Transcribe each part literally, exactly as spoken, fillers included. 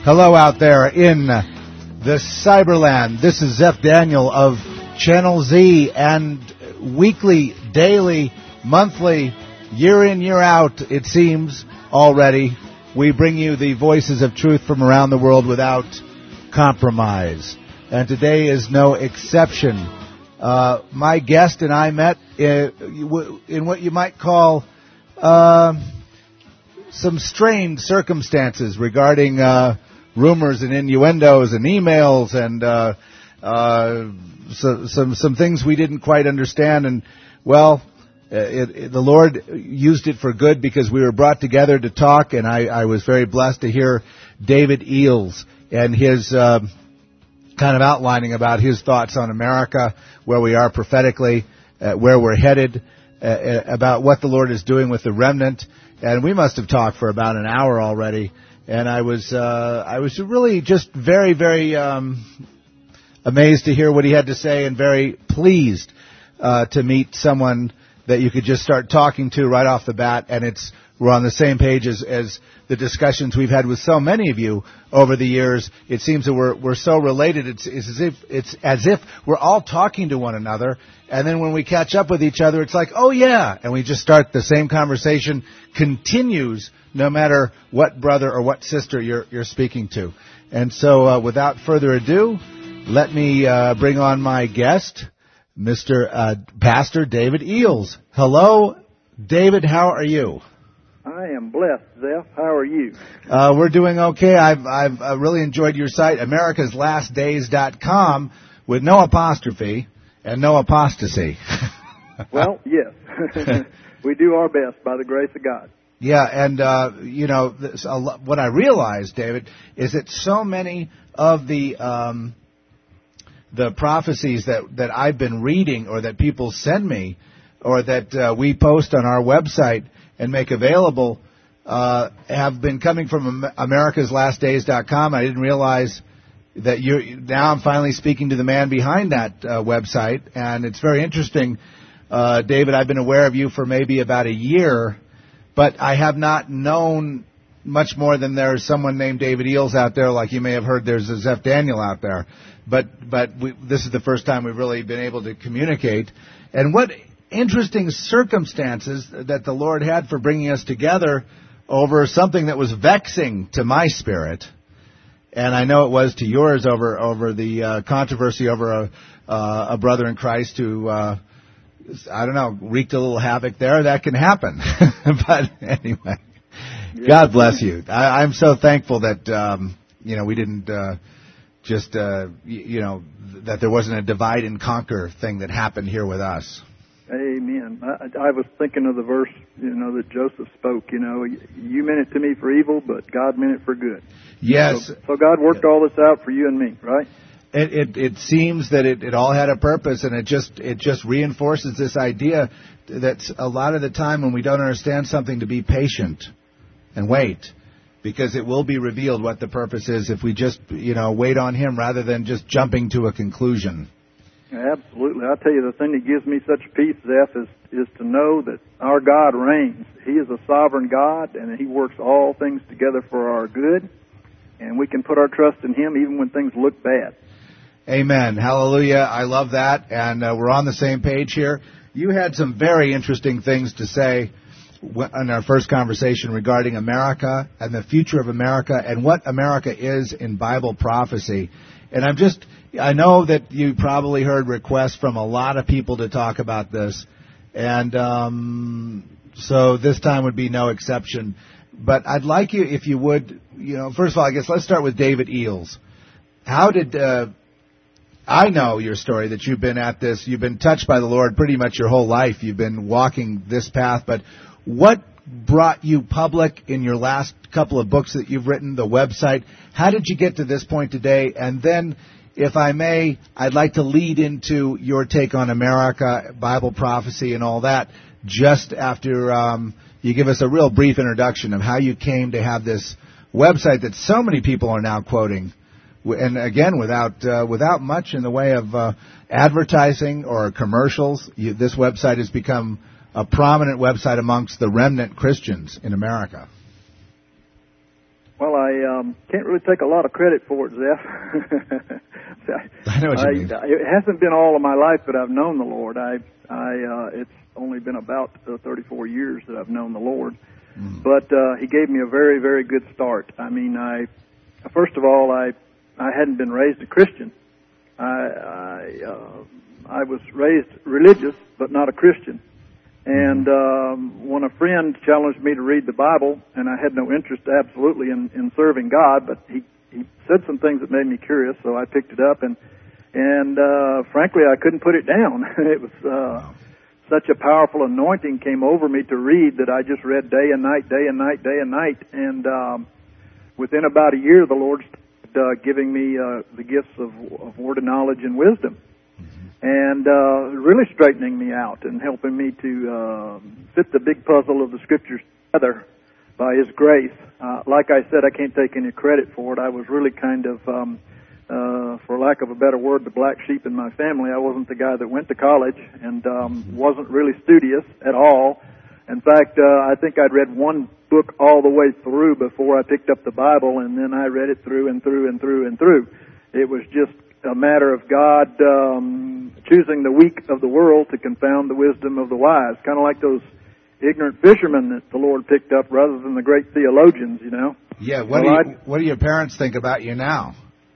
Hello out there in the Cyberland. This is Zeph Daniel of Channel Z, and weekly, daily, monthly, year in, year out, it seems already, we bring you the voices of truth from around the world without compromise. And today is no exception. Uh, my guest and I met in, in what you might call uh, some strained circumstances regarding uh, rumors and innuendos and emails and uh, uh, so, some some things we didn't quite understand. And well, it, it, the Lord used it for good because we were brought together to talk. And I, I was very blessed to hear David Eells and his uh, kind of outlining about his thoughts on America, where we are prophetically, uh, where we're headed, uh, about what the Lord is doing with the remnant. And we must have talked for about an hour already. And I was uh, I was really just very, very um, amazed to hear what he had to say, and very pleased uh, to meet someone that you could just start talking to right off the bat, and it's we're on the same page as, as the discussions we've had with so many of you over the years. It seems that we're we're so related. It's, it's as if it's as if we're all talking to one another, and then when we catch up with each other, it's like, oh yeah, and we just start the same conversation continues no matter what brother or what sister you're you're speaking to. And so, uh, without further ado, let me uh, bring on my guest, Mister Uh, Pastor David Eells. Hello, David. How are you? I am blessed, Zeph. How are you? Uh, we're doing okay. I've I've uh, really enjoyed your site, Americas Last Days dot com, with no apostrophe and no apostasy. Well, yes. We do our best by the grace of God. Yeah, and, uh, you know, this, a lo- what I realized, David, is that so many of the um, the prophecies that, that I've been reading, or that people send me, or that uh, we post on our website and make available, uh, have been coming from Americas Last Days dot com. I didn't realize that you now I'm finally speaking to the man behind that uh, website, and it's very interesting. Uh, David, I've been aware of you for maybe about a year, but I have not known much more than there's someone named David Eells out there, like you may have heard there's a Zeph Daniel out there. But but we, this is the first time we've really been able to communicate. And what interesting circumstances that the Lord had for bringing us together over something that was vexing to my spirit, and I know it was to yours, over over the uh, controversy over a, uh, a brother in Christ who, uh, I don't know, wreaked a little havoc there. That can happen. But anyway, yeah. God bless you. I, I'm so thankful that, um, you know, we didn't uh, just, uh, you, you know, that there wasn't a divide and conquer thing that happened here with us. Amen. I, I was thinking of the verse, you know, that Joseph spoke, you know, you meant it to me for evil, but God meant it for good. Yes. So, so God worked all this out for you and me, right? It, it, it seems that it, it all had a purpose, and it just it just reinforces this idea that a lot of the time when we don't understand something, to be patient and wait, because it will be revealed what the purpose is if we just, you know, wait on Him rather than just jumping to a conclusion. Absolutely. I'll tell you, the thing that gives me such peace, Zeph, is, is to know that our God reigns. He is a sovereign God, and He works all things together for our good, and we can put our trust in Him even when things look bad. Amen. Hallelujah. I love that, and uh, we're on the same page here. You had some very interesting things to say in our first conversation regarding America and the future of America and what America is in Bible prophecy. And I'm just, I know that you probably heard requests from a lot of people to talk about this, and um, so this time would be no exception. But I'd like you, if you would, you know, first of all, I guess let's start with David Eells. How did... Uh, I know your story, that you've been at this, you've been touched by the Lord pretty much your whole life. You've been walking this path. But what brought you public in your last couple of books that you've written, the website? How did you get to this point today? And then, if I may, I'd like to lead into your take on America, Bible prophecy, and all that, just after um, you give us a real brief introduction of how you came to have this website that so many people are now quoting. And again, without uh, without much in the way of uh, advertising or commercials, you, this website has become a prominent website amongst the remnant Christians in America. Well, I I um, can't really take a lot of credit for it, Zeph. I know what you I, mean. It hasn't been all of my life that I've known the Lord. I, I, uh, it's only been about uh, thirty-four years that I've known the Lord. Mm. But uh, He gave me a very, very good start. I mean, I first of all, I, I hadn't been raised a Christian. I, I, uh, I was raised religious, but not a Christian. And um, when a friend challenged me to read the Bible, and I had no interest absolutely in, in serving God, but he, he said some things that made me curious, so I picked it up, and and uh, frankly, I couldn't put it down. It was uh, wow. Such a powerful anointing came over me to read that I just read day and night, day and night, day and night, and um, within about a year, the Lord started uh, giving me uh, the gifts of, of word of knowledge and wisdom. And uh, really straightening me out and helping me to uh, fit the big puzzle of the Scriptures together by His grace. Uh, like I said, I can't take any credit for it. I was really kind of, um, uh, for lack of a better word, the black sheep in my family. I wasn't the guy that went to college and um, wasn't really studious at all. In fact, uh, I think I'd read one book all the way through before I picked up the Bible, and then I read it through and through and through and through. It was just a matter of God um, choosing the weak of the world to confound the wisdom of the wise, kind of like those ignorant fishermen that the Lord picked up rather than the great theologians, you know. Yeah, what, well, do, you, what do your parents think about you now?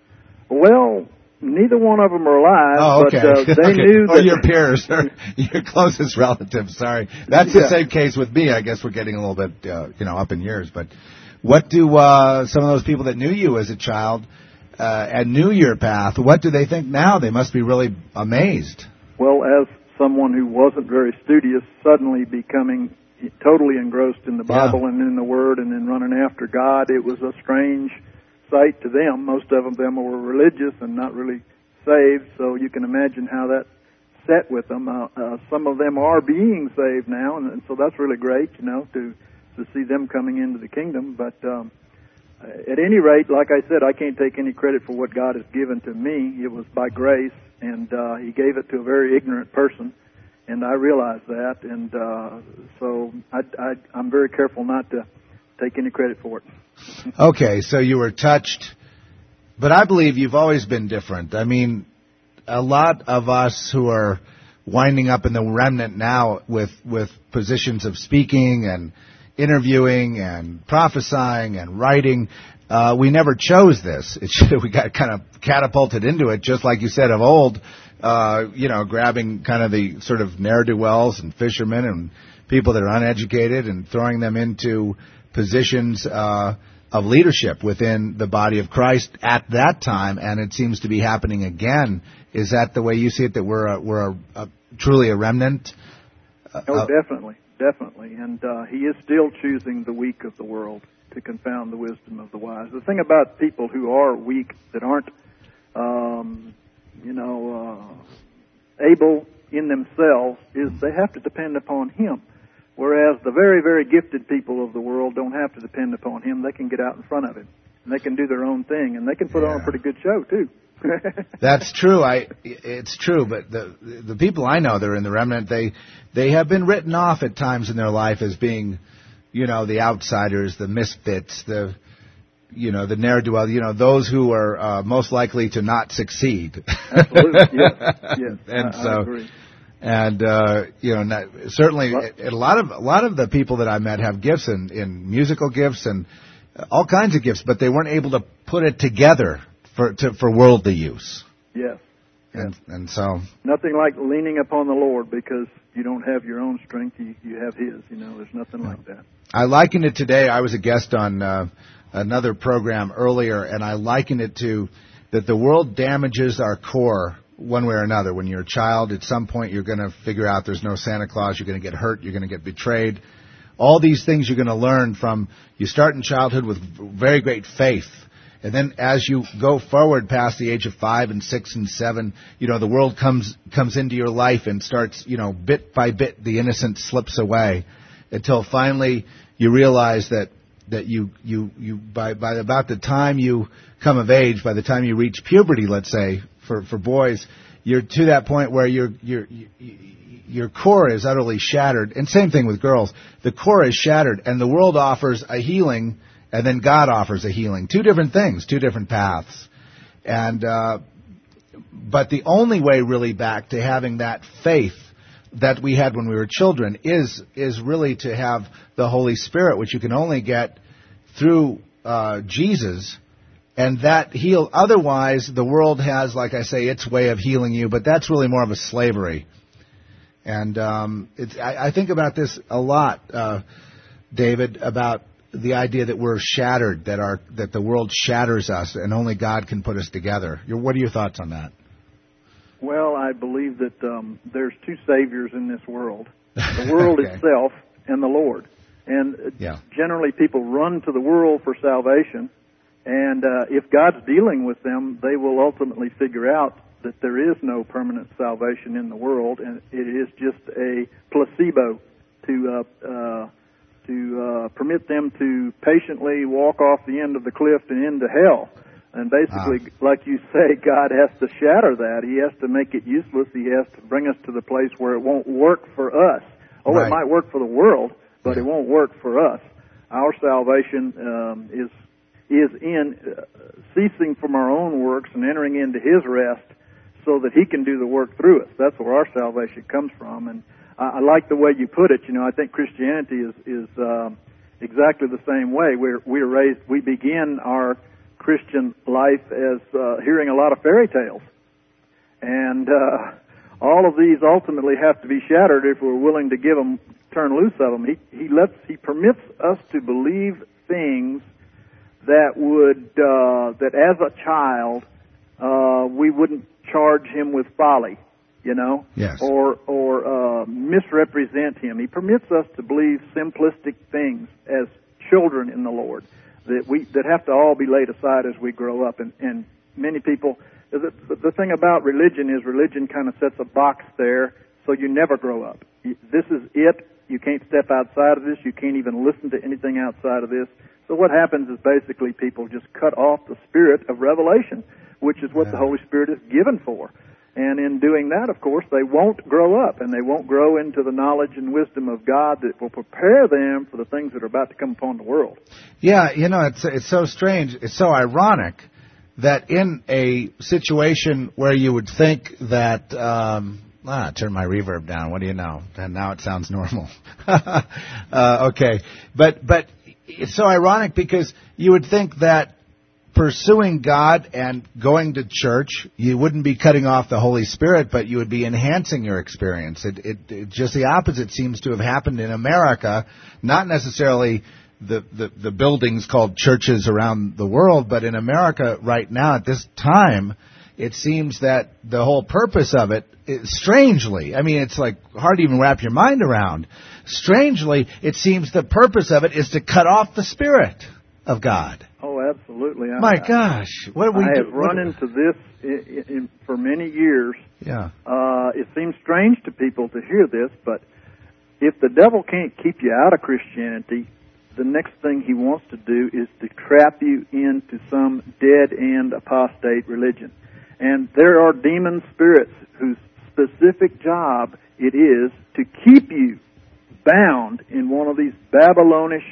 Well, neither one of them are alive, oh, okay. but uh, they okay. knew or that... your peers, or your closest relatives, sorry. That's yeah. the same case with me. I guess we're getting a little bit, uh, you know, up in years. But what do uh, some of those people that knew you as a child Uh, and knew your path, what do they think now? They must be really amazed. Well, as someone who wasn't very studious, suddenly becoming totally engrossed in the Bible yeah. and in the Word and in running after God, it was a strange sight to them. Most of them were religious and not really saved, so you can imagine how that set with them. Uh, uh, some of them are being saved now, and, and so that's really great, you know, to, to see them coming into the kingdom, but... Um, At any rate, like I said, I can't take any credit for what God has given to me. It was by grace, and uh, He gave it to a very ignorant person, and I realize that, and uh, so I, I, I'm very careful not to take any credit for it. Okay, so you were touched, but I believe you've always been different. I mean, a lot of us who are winding up in the remnant now with, with positions of speaking and interviewing and prophesying and writing, uh, we never chose this. It should, we got kind of catapulted into it, just like you said of old, uh, you know, grabbing kind of the sort of ne'er-do-wells and fishermen and people that are uneducated and throwing them into positions uh, of leadership within the body of Christ at that time, and it seems to be happening again. Is that the way you see it, that we're a, we're a, a, truly a remnant? Uh, oh, definitely. Definitely, and uh, He is still choosing the weak of the world to confound the wisdom of the wise. The thing about people who are weak, that aren't, um, you know, uh, able in themselves, is they have to depend upon Him. Whereas the very, very gifted people of the world don't have to depend upon Him. They can get out in front of Him, and they can do their own thing, and they can put yeah. on a pretty good show, too. That's true. I it's true, but the the people I know that are in the remnant, they they have been written off at times in their life as being, you know, the outsiders, the misfits, the you know the ne'er-do-well, you know, those who are uh, most likely to not succeed. Absolutely, yes, yes. And I, so, I agree. And uh, you know, not, certainly, well, a lot of a lot of the people that I met have gifts in, in musical gifts and all kinds of gifts, but they weren't able to put it together for to, for worldly use. Yes. And, yes. and so... Nothing like leaning upon the Lord, because you don't have your own strength, you, you have His. You know, there's nothing yeah. like that. I likened it today. I was a guest on uh, another program earlier, and I likened it to that the world damages our core one way or another. When you're a child, at some point you're going to figure out there's no Santa Claus, you're going to get hurt, you're going to get betrayed. All these things you're going to learn from... You start in childhood with very great faith. And then as you go forward past the age of five and six and seven, you know, the world comes comes into your life and starts, you know, bit by bit, the innocence slips away until finally you realize that, that you, you, you by, by about the time you come of age, by the time you reach puberty, let's say, for, for boys, you're to that point where your your your core is utterly shattered. And same thing with girls. The core is shattered, and the world offers a healing and then God offers a healing. Two different things, two different paths. And uh, but the only way really back to having that faith that we had when we were children is is really to have the Holy Spirit, which you can only get through uh, Jesus, and that heal. Otherwise, the world has, like I say, its way of healing you, but that's really more of a slavery. And um, it's, I, I think about this a lot, uh, David, about the idea that we're shattered, that our that the world shatters us, and only God can put us together. Your, what are your thoughts on that? Well, I believe that um, there's two saviors in this world: the world okay. itself and the Lord. And yeah. generally, people run to the world for salvation. And uh, if God's dealing with them, they will ultimately figure out that there is no permanent salvation in the world, and it is just a placebo to uh, uh, to uh, permit them to patiently walk off the end of the cliff and into hell. And basically, ah. like you say, God has to shatter that. He has to make it useless. He has to bring us to the place where it won't work for us. Oh, right. It might work for the world, but yeah. it won't work for us. Our salvation um, is is in uh, ceasing from our own works and entering into His rest, so that He can do the work through us. That's where our salvation comes from. And I, I like the way you put it. You know, I think Christianity is is uh, exactly the same way. We're we're raised. We begin our Christian life as uh, hearing a lot of fairy tales, and uh, all of these ultimately have to be shattered if we're willing to give them, turn loose of them. He he lets he permits us to believe things that would uh, that as a child uh, we wouldn't charge him with folly, you know, yes. or or uh, misrepresent him. He permits us to believe simplistic things as children in the Lord that we that have to all be laid aside as we grow up. And, and many people, the, the thing about religion is religion kind of sets a box there so you never grow up. This is it. You can't step outside of this. You can't even listen to anything outside of this. So what happens is basically people just cut off the spirit of revelation, which is what yeah. the Holy Spirit is given for. And in doing that, of course, they won't grow up, and they won't grow into the knowledge and wisdom of God that will prepare them for the things that are about to come upon the world. Yeah, you know, it's it's so strange, it's so ironic that in a situation where you would think that, um, ah, turn my reverb down, what do you know? And now it sounds normal. uh, okay, but but it's so ironic because you would think that pursuing God and going to church, you wouldn't be cutting off the Holy Spirit, but you would be enhancing your experience. It, it, it just the opposite seems to have happened in America, not necessarily the, the, the buildings called churches around the world, but in America right now at this time, it seems that the whole purpose of it, it strangely, I mean, it's like hard to even wrap your mind around. Strangely, it seems the purpose of it is to cut off the Spirit of God. Oh, absolutely. I, My gosh. What have we I have do? run into this in, in, for many years. Yeah. Uh, it seems strange to people to hear this, but if the devil can't keep you out of Christianity, the next thing he wants to do is to trap you into some dead-end apostate religion. And there are demon spirits whose specific job it is to keep you bound in one of these Babylonish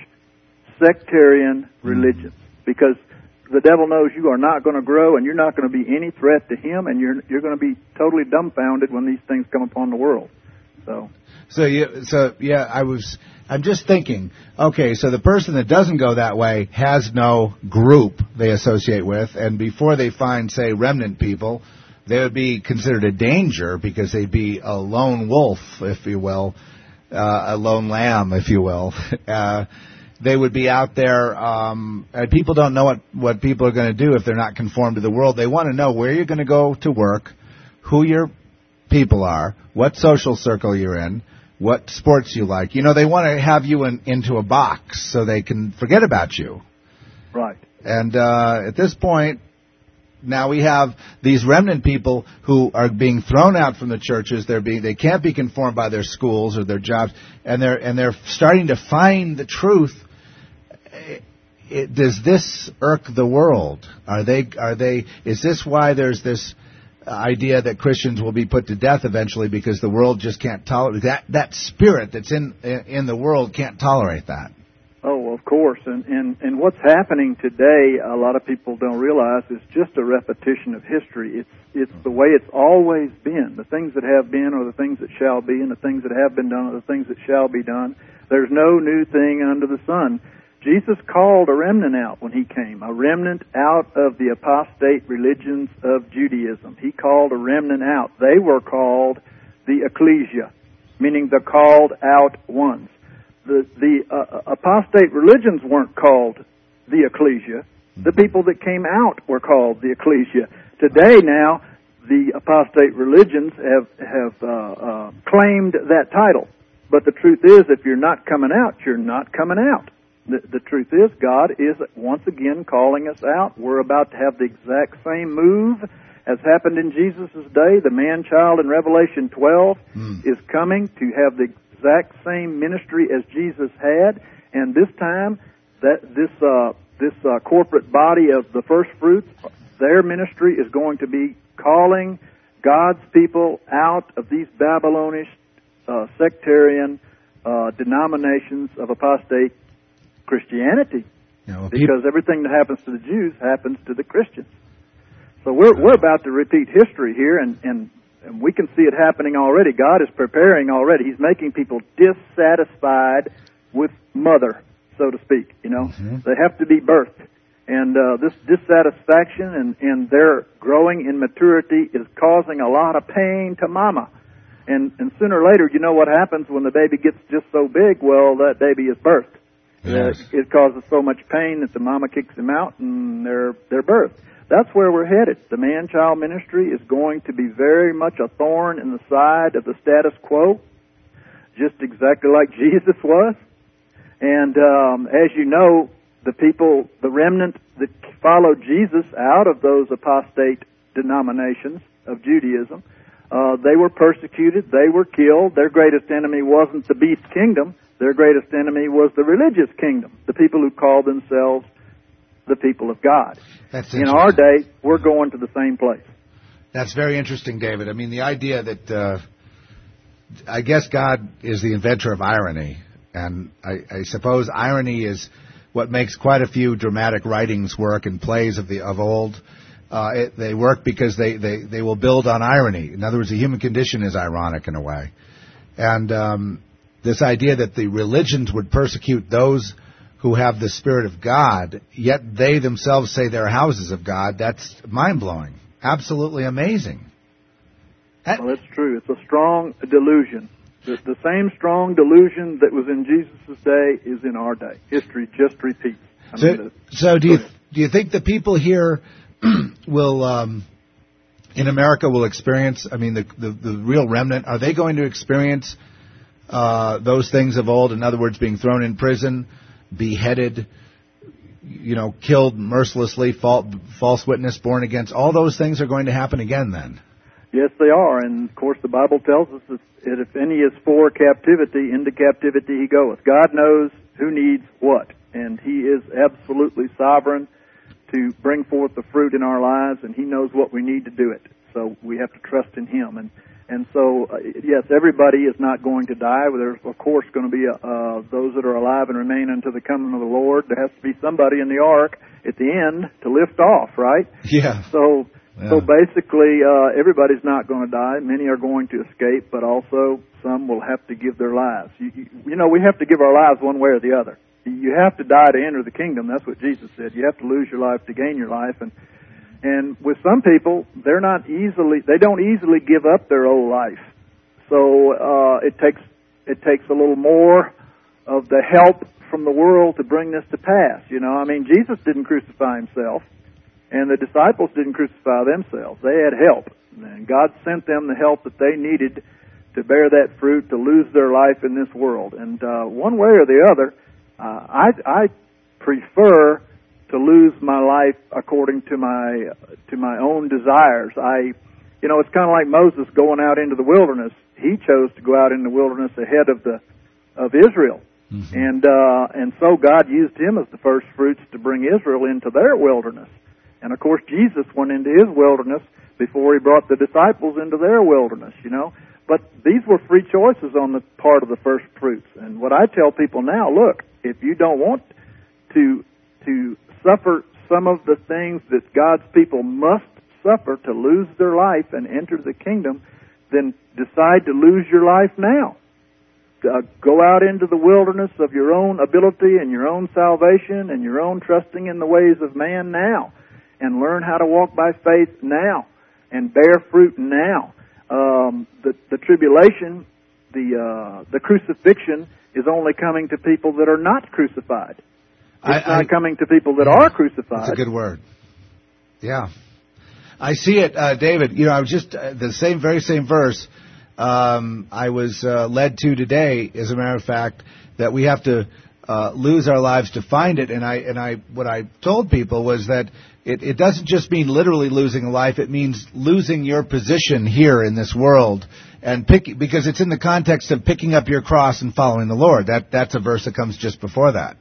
sectarian religions, because the devil knows you are not going to grow and you're not going to be any threat to him, and you're you're going to be totally dumbfounded when these things come upon the world. So, so you, so yeah, I was. I'm just thinking. Okay, so the person that doesn't go that way has no group they associate with, and before they find, say, remnant people, they would be considered a danger because they'd be a lone wolf, if you will, uh, a lone lamb, if you will. uh, They would be out there, um, and people don't know what, what people are going to do if they're not conformed to the world. They want to know where you're going to go to work, who your people are, what social circle you're in, what sports you like. You know, they want to have you in, into a box so they can forget about you. Right. And uh, at this point, now we have these remnant people who are being thrown out from the churches. They're being, they can't be conformed by their schools or their jobs, and they're and they're starting to find the truth. It, does this irk the world? Are they? Are they? Is this why there's this idea that Christians will be put to death eventually because the world just can't tolerate that? That spirit that's in in the world can't tolerate that. Oh, well, Oh, of course. And, and, and what's happening today, a lot of people don't realize, is just a repetition of history. It's, it's the way it's always been. The things that have been are the things that shall be, and the things that have been done are the things that shall be done. There's no new thing under the sun. Jesus called a remnant out when he came, a remnant out of the apostate religions of Judaism. He called a remnant out. They were called the ecclesia, meaning the called out ones. The, the uh, apostate religions weren't called the ecclesia. The people that came out were called the ecclesia. Today now, the apostate religions have, have uh, uh, claimed that title. But the truth is, if you're not coming out, you're not coming out. The, the truth is, God is once again calling us out. We're about to have the exact same move as happened in Jesus' day. The man-child in Revelation twelve mm. is coming to have the exact same ministry as Jesus had, and this time, that this uh, this uh, corporate body of the first fruits, their ministry is going to be calling God's people out of these Babylonish uh, sectarian uh, denominations of apostate Christianity, yeah, well, because people... everything that happens to the Jews happens to the Christians. So we're we're about to repeat history here, and, and, and we can see it happening already. God is preparing already. He's making people dissatisfied with mother, so to speak. You know, mm-hmm. They have to be birthed, and uh, this dissatisfaction and, and their growing in maturity is causing a lot of pain to mama. And and sooner or later, you know what happens when the baby gets just so big? Well, that baby is birthed. Yes. Uh, it causes so much pain that the mama kicks him out, and they're they're birthed. That's where we're headed. The man-child ministry is going to be very much a thorn in the side of the status quo, just exactly like Jesus was. And um, as you know, the people, the remnant that followed Jesus out of those apostate denominations of Judaism, uh, they were persecuted, they were killed. Their greatest enemy wasn't the beast kingdom. Their greatest enemy was the religious kingdom, the people who called themselves the people of God. That's in our day, we're going to the same place. That's very interesting, David. I mean, the idea that, uh, I guess God is the inventor of irony, and I, I suppose irony is what makes quite a few dramatic writings work and plays of the of old. Uh, it, they work because they, they, they will build on irony. In other words, the human condition is ironic in a way. And um, this idea that the religions would persecute those who have the Spirit of God, yet they themselves say they're houses of God, that's mind-blowing. Absolutely amazing. That, well, it's true. It's a strong delusion. The, the same strong delusion that was in Jesus' day is in our day. History just repeats. I so, mean, the, so do you do you think the people here will, um, in America, will experience, I mean, the, the, the real remnant, are they going to experience uh, those things of old? In other words, being thrown in prison, beheaded, you know, killed mercilessly, false, false witness, born against. All those things are going to happen again then. Yes, they are. And, of course, the Bible tells us that if any is for captivity, into captivity he goeth. God knows who needs what, and he is absolutely sovereign to bring forth the fruit in our lives, and he knows what we need to do it. So we have to trust in him. And And so, uh, yes, everybody is not going to die. There's, of course, going to be uh, those that are alive and remain until the coming of the Lord. There has to be somebody in the ark at the end to lift off, right? Yeah. So, yeah. so basically, uh, everybody's not going to die. Many are going to escape, but also some will have to give their lives. You, you, you know, we have to give our lives one way or the other. You have to die to enter the kingdom. That's what Jesus said. You have to lose your life to gain your life. And And with some people, they're not easily, they don't easily give up their old life. So uh, it takes it takes a little more of the help from the world to bring this to pass. You know, I mean, Jesus didn't crucify himself, and the disciples didn't crucify themselves. They had help, and God sent them the help that they needed to bear that fruit, to lose their life in this world. And uh, one way or the other, uh, I, I prefer to lose my life according to my to my own desires. I, you know, it's kind of like Moses going out into the wilderness. He chose to go out in the wilderness ahead of the of Israel, mm-hmm. and uh, and so God used him as the first fruits to bring Israel into their wilderness. And of course, Jesus went into his wilderness before he brought the disciples into their wilderness. You know, but these were free choices on the part of the first fruits. And what I tell people now, look, if you don't want to to suffer some of the things that God's people must suffer to lose their life and enter the kingdom, then decide to lose your life now. Uh, go out into the wilderness of your own ability and your own salvation and your own trusting in the ways of man now, and learn how to walk by faith now and bear fruit now. Um, the, the tribulation, the uh, the crucifixion is only coming to people that are not crucified. It's I, not I, coming to people that are crucified. That's a good word. Yeah. I see it, uh, David. You know, I was just, uh, the same, very same verse um, I was uh, led to today, as a matter of fact, that we have to uh, lose our lives to find it. And I, and I, what I told people was that it, it doesn't just mean literally losing a life. It means losing your position here in this world. And pick, because it's in the context of picking up your cross and following the Lord. That, that's a verse that comes just before that.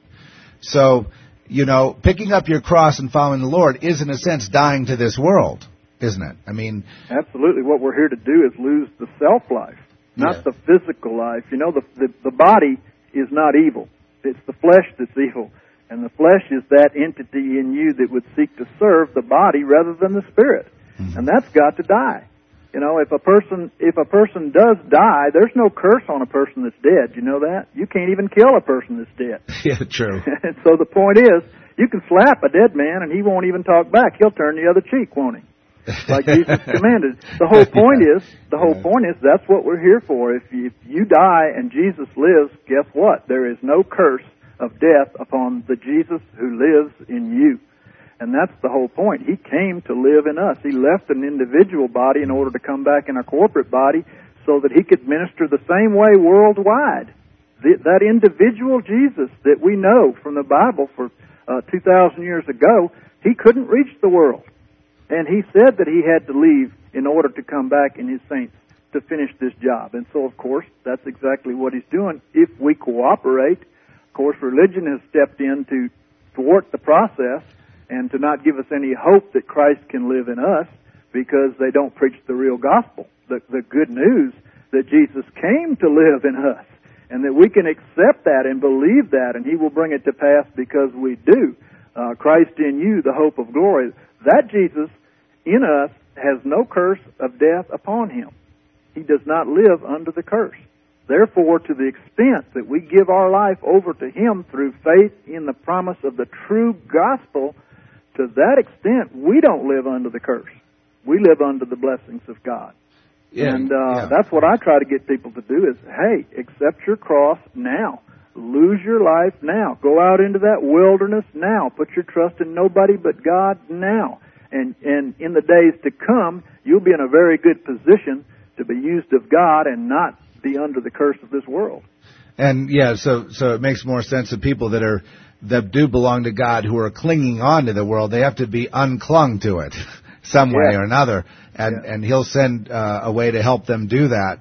So, you know, picking up your cross and following the Lord is, in a sense, dying to this world, isn't it? I mean, absolutely. What we're here to do is lose the self life, not yeah. the physical life. You know, the, the the body is not evil; it's the flesh that's evil, and the flesh is that entity in you that would seek to serve the body rather than the spirit, mm-hmm. and that's got to die. You know, if a person if a person does die, there's no curse on a person that's dead. You know that? You can't even kill a person that's dead. Yeah, true. And so the point is, you can slap a dead man and he won't even talk back. He'll turn the other cheek, won't he? Like Jesus commanded. The whole point yeah. is, the whole yeah. point is that's what we're here for. If you, if you die and Jesus lives, guess what? There is no curse of death upon the Jesus who lives in you. And that's the whole point. He came to live in us. He left an individual body in order to come back in a corporate body so that he could minister the same way worldwide. The, that individual Jesus that we know from the Bible for uh, two thousand years ago, he couldn't reach the world. And he said that he had to leave in order to come back in his saints to finish this job. And so, of course, that's exactly what he's doing if we cooperate. Of course, religion has stepped in to thwart the process and to not give us any hope that Christ can live in us because they don't preach the real gospel, the, the good news that Jesus came to live in us, and that we can accept that and believe that, and he will bring it to pass because we do. Uh, Christ in you, the hope of glory. That Jesus in us has no curse of death upon him. He does not live under the curse. Therefore, to the extent that we give our life over to him through faith in the promise of the true gospel, to that extent, we don't live under the curse. We live under the blessings of God. Yeah, and uh, yeah. that's what I try to get people to do is, hey, accept your cross now. Lose your life now. Go out into that wilderness now. Put your trust in nobody but God now. And, and in the days to come, you'll be in a very good position to be used of God and not be under the curse of this world. And, yeah, so so it makes more sense that people that are that do belong to God who are clinging on to the world, they have to be unclung to it some way yeah. or another. And, yeah. and he'll send uh, a way to help them do that.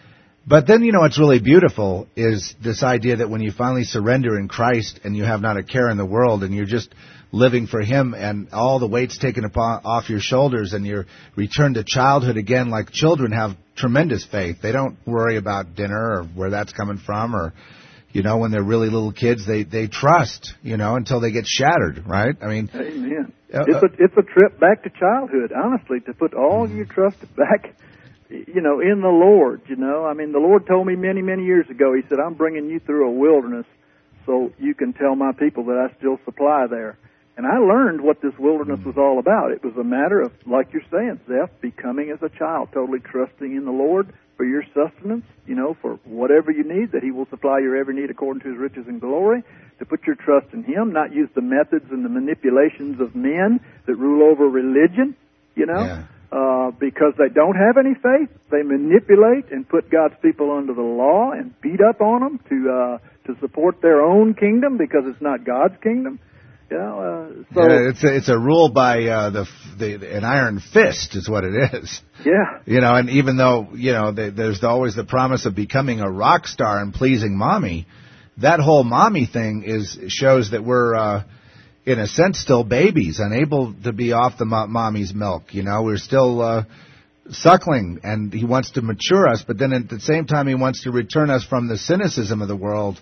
But then, you know, what's really beautiful is this idea that when you finally surrender in Christ and you have not a care in the world and you're just living for him and all the weight's taken upon, off your shoulders and you're returned to childhood again, like children have tremendous faith. They don't worry about dinner or where that's coming from, or, you know, when they're really little kids, they, they trust, you know, until they get shattered, right? I mean, amen. Uh, it's a it's a trip back to childhood, honestly, to put all mm-hmm. your trust back, you know, in the Lord. You know, I mean, the Lord told me many many years ago. He said, "I'm bringing you through a wilderness, so you can tell my people that I still supply there." And I learned what this wilderness was all about. It was a matter of, like you're saying, Zeph, becoming as a child, totally trusting in the Lord for your sustenance, you know, for whatever you need, that he will supply your every need according to his riches and glory, to put your trust in him, not use the methods and the manipulations of men that rule over religion, you know, yeah. uh, because they don't have any faith. They manipulate and put God's people under the law and beat up on them to, uh, to support their own kingdom because it's not God's kingdom. You know, uh, so yeah, it's a, it's a rule by uh, the, the an iron fist is what it is. Yeah. You know, and even though, you know, they, there's always the promise of becoming a rock star and pleasing mommy, that whole mommy thing is shows that we're, uh, in a sense, still babies, unable to be off the mo- mommy's milk. You know, we're still uh, suckling, and he wants to mature us, but then at the same time he wants to return us from the cynicism of the world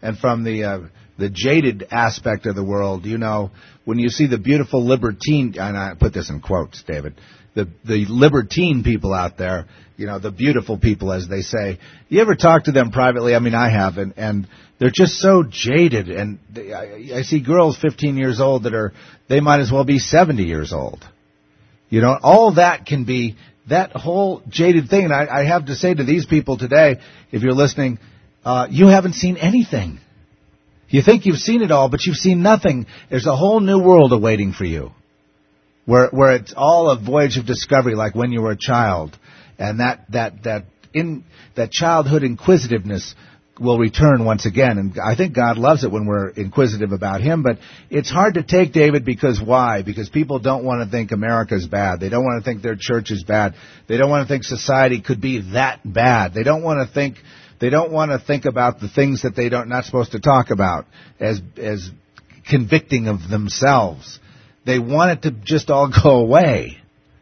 and from the uh, the jaded aspect of the world, you know, when you see the beautiful libertine, and I put this in quotes, David, the the libertine people out there, you know, the beautiful people, as they say. You ever talk to them privately? I mean, I have, and, and they're just so jaded. And they, I, I see girls fifteen years old that are, they might as well be seventy years old. You know, all that can be, that whole jaded thing. And I, I have to say to these people today, if you're listening, uh, you haven't seen anything. You think you've seen it all, but you've seen nothing. There's a whole new world awaiting for you, where where it's all a voyage of discovery, like when you were a child, and that that that in that childhood inquisitiveness will return once again. And I think God loves it when we're inquisitive about Him. But it's hard to take, David, because why? Because people don't want to think America's bad. They don't want to think their church is bad. They don't want to think society could be that bad. They don't want to think. They don't want to think about the things that they don't not supposed to talk about as as convicting of themselves. They want it to just all go away.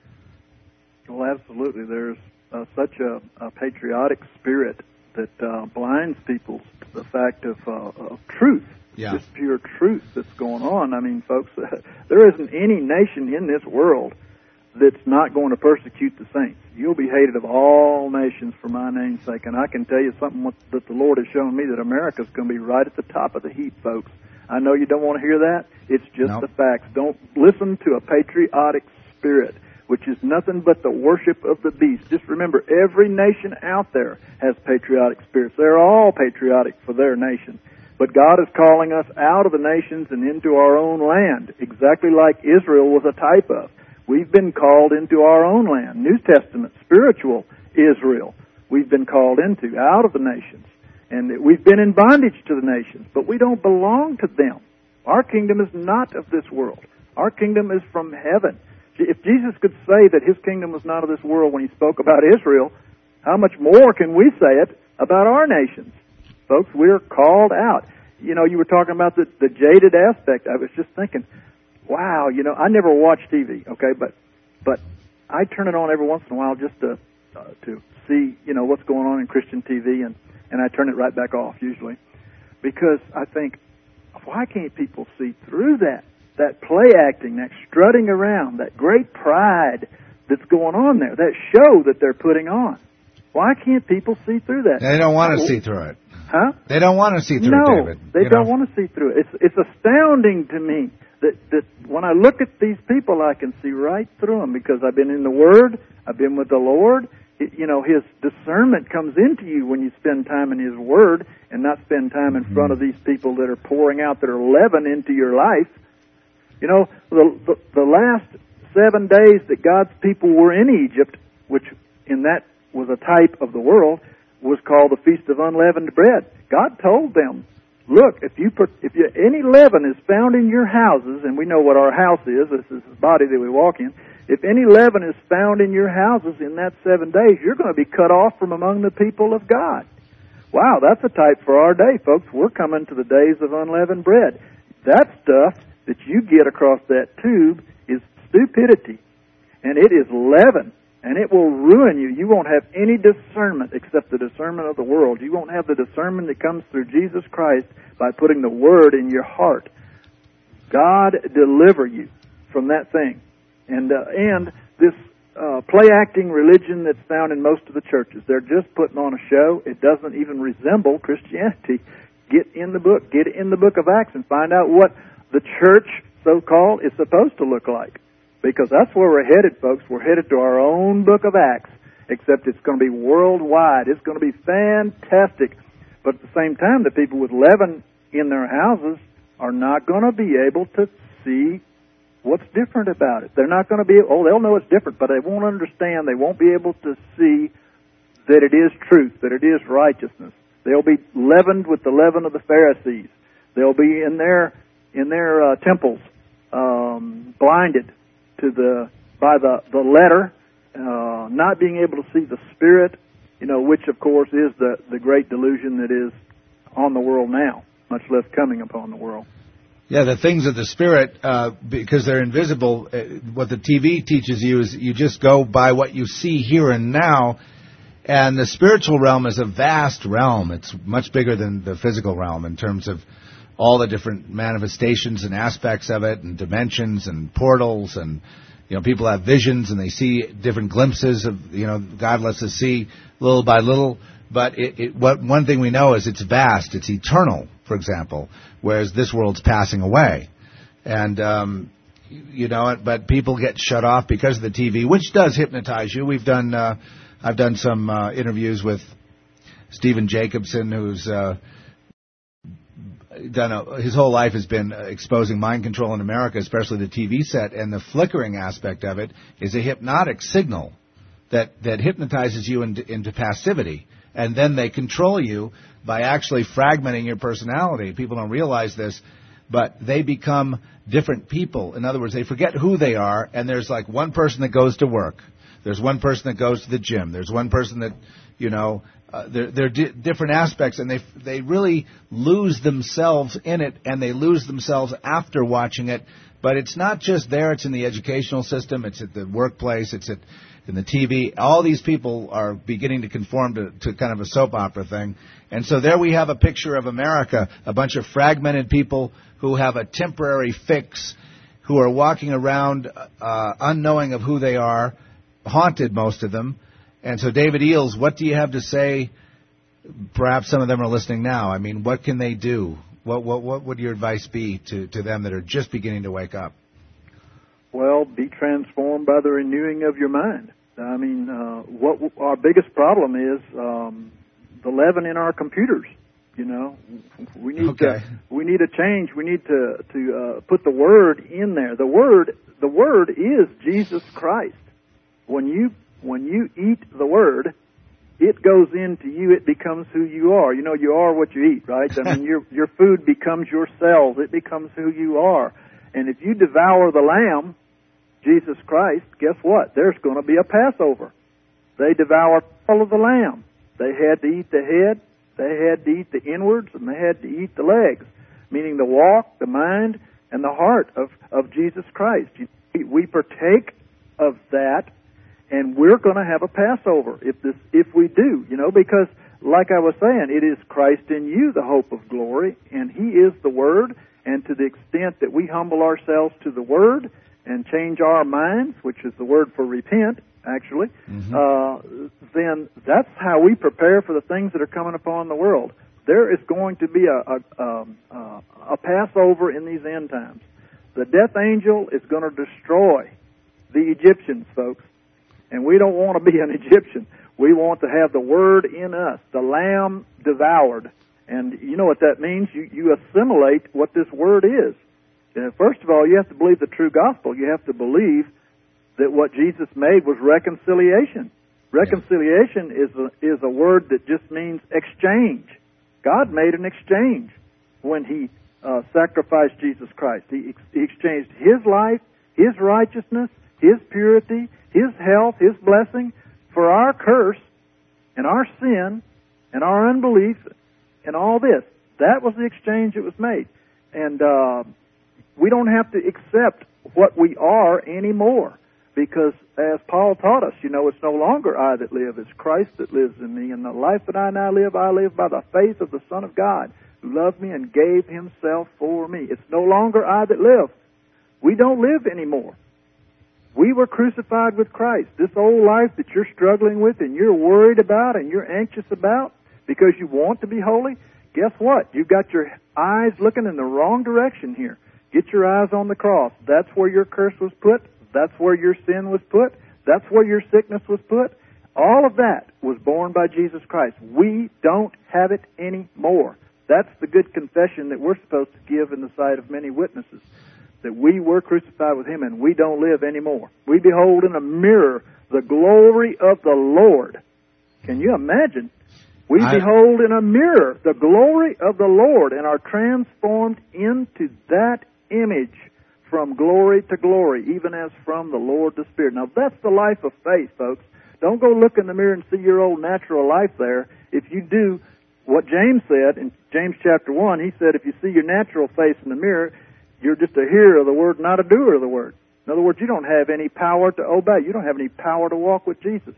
Well, absolutely. There's uh, such a, a patriotic spirit that uh, blinds people to the fact of, uh, of truth, yeah. Just pure truth that's going on. I mean, folks, uh, there isn't any nation in this world that's not going to persecute the saints. You'll be hated of all nations for my name's sake. And I can tell you something that the Lord has shown me, that America's going to be right at the top of the heap, folks. I know you don't want to hear that. It's just nope. the facts. Don't listen to a patriotic spirit, which is nothing but the worship of the beast. Just remember, every nation out there has patriotic spirits. They're all patriotic for their nation. But God is calling us out of the nations and into our own land, exactly like Israel was a type of. We've been called into our own land, New Testament, spiritual Israel. We've been called into, out of the nations. And we've been in bondage to the nations, but we don't belong to them. Our kingdom is not of this world. Our kingdom is from heaven. If Jesus could say that His kingdom was not of this world when He spoke about Israel, how much more can we say it about our nations? Folks, we're called out. You know, you were talking about the, the jaded aspect. I was just thinking, wow, you know, I never watch T V, okay, but but I turn it on every once in a while just to uh, to see, you know, what's going on in Christian T V, and, and I turn it right back off usually, because I think, why can't people see through that? That play acting, that strutting around, that great pride that's going on there, that show that they're putting on. Why can't people see through that? They don't want to see through it. Huh? They don't want to see through no, it, David. No, they don't know? want to see through it. It's, it's astounding to me that, that when I look at these people, I can see right through them, because I've been in the Word, I've been with the Lord. It, you know, His discernment comes into you when you spend time in His Word and not spend time in mm-hmm. front of these people that are pouring out their leaven into your life. You know, the, the the last seven days that God's people were in Egypt, which in that was a type of the world, was called the Feast of Unleavened Bread. God told them, look, if you put, if you, any leaven is found in your houses, and we know what our house is, this is the body that we walk in, if any leaven is found in your houses in that seven days, you're going to be cut off from among the people of God. Wow, that's a type for our day, folks. We're coming to the days of unleavened bread. That stuff that you get across that tube is stupidity, and it is leaven, and it will ruin you. You won't have any discernment except the discernment of the world. You won't have the discernment that comes through Jesus Christ by putting the Word in your heart. God deliver you from that thing. And uh, and this uh, play-acting religion that's found in most of the churches, they're just putting on a show. It doesn't even resemble Christianity. Get in the book. Get in the book of Acts and find out what the church, so-called, is supposed to look like. Because that's where we're headed, folks. We're headed to our own book of Acts, except it's going to be worldwide. It's going to be fantastic. But at the same time, the people with leaven in their houses are not going to be able to see what's different about it. They're not going to be, oh, they'll know it's different, but they won't understand. They won't be able to see that it is truth, that it is righteousness. They'll be leavened with the leaven of the Pharisees. They'll be in their in their uh, temples, um, blinded to the by the the letter, uh, not being able to see the Spirit, you know, which of course is the the great delusion that is on the world now, much less coming upon the world. Yeah, the things of the Spirit, uh, because they're invisible. Uh, what the T V teaches you is you just go by what you see here and now. And the spiritual realm is a vast realm. It's much bigger than the physical realm in terms of all the different manifestations and aspects of it, and dimensions and portals, and you know, people have visions and they see different glimpses of, you know, God lets us see little by little. But it, it, what one thing we know is it's vast, it's eternal, for example, whereas this world's passing away. And um, you know, but people get shut off because of the T V, which does hypnotize you. We've done, uh, I've done some uh, interviews with Stephen Jacobson, who's uh, done a, his whole life has been exposing mind control in America, especially the T V set, and the flickering aspect of it is a hypnotic signal that, that hypnotizes you into, into passivity, and then they control you by actually fragmenting your personality. People don't realize this, but they become different people. In other words, they forget who they are, and there's like one person that goes to work. There's one person that goes to the gym. There's one person that, you know, uh, they're, they're di- different aspects, and they they really lose themselves in it, and they lose themselves after watching it. But it's not just there. It's in the educational system. It's at the workplace. It's at in the T V. All these people are beginning to conform to, to kind of a soap opera thing. And so there we have a picture of America, a bunch of fragmented people who have a temporary fix, who are walking around uh, unknowing of who they are, haunted, most of them. And so, David Eels, what do you have to say? Perhaps some of them are listening now. I mean, what can they do? What what what would your advice be to, to them that are just beginning to wake up? Well, be transformed by the renewing of your mind. I mean, uh, what our biggest problem is um, the leaven in our computers. You know, we need okay. to we need a change. We need to to uh, put the Word in there. The Word the Word is Jesus Christ. When you when you eat the Word, it goes into you. It becomes who you are. You know, you are what you eat, right? I mean, your your food becomes your cells. It becomes who you are. And if you devour the Lamb, Jesus Christ, guess what? There's going to be a Passover. They devoured all of the Lamb. They had to eat the head, they had to eat the inwards, and they had to eat the legs, meaning the walk, the mind, and the heart of, of Jesus Christ. We partake of that, and we're going to have a Passover if this if we do, you know, because like I was saying, it is Christ in you, the hope of glory, and He is the Word, and to the extent that we humble ourselves to the Word and change our minds, which is the word for repent, actually, mm-hmm. uh, then that's how we prepare for the things that are coming upon the world. There is going to be a, a, um, uh, a Passover in these end times. The death angel is going to destroy the Egyptians, folks, and we don't want to be an Egyptian. We want to have the Word in us, the Lamb devoured. And you know what that means? You, you assimilate what this Word is. Uh, first of all, you have to believe the true gospel. You have to believe that what Jesus made was reconciliation. Reconciliation yeah. is a, is a word that just means exchange. God made an exchange when He uh, sacrificed Jesus Christ. He, ex- he exchanged His life, His righteousness, His purity, His health, His blessing for our curse and our sin and our unbelief and all this. That was the exchange that was made. And uh, we don't have to accept what we are anymore, because as Paul taught us, you know, it's no longer I that live, it's Christ that lives in me, and the life that I now live, I live by the faith of the Son of God, who loved me and gave Himself for me. It's no longer I that live. We don't live anymore. We were crucified with Christ. This old life that you're struggling with and you're worried about and you're anxious about because you want to be holy, guess what? You've got your eyes looking in the wrong direction here. Get your eyes on the cross. That's where your curse was put. That's where your sin was put. That's where your sickness was put. All of that was borne by Jesus Christ. We don't have it anymore. That's the good confession that we're supposed to give in the sight of many witnesses, that we were crucified with Him and we don't live anymore. We behold in a mirror the glory of the Lord. Can you imagine? We I... behold in a mirror the glory of the Lord and are transformed into that image from glory to glory, even as from the Lord the Spirit. Now, that's the life of faith, folks. Don't go look in the mirror and see your old natural life there. If you do what James said in James chapter one, he said, if you see your natural face in the mirror, you're just a hearer of the Word, not a doer of the Word. In other words, you don't have any power to obey. You don't have any power to walk with Jesus.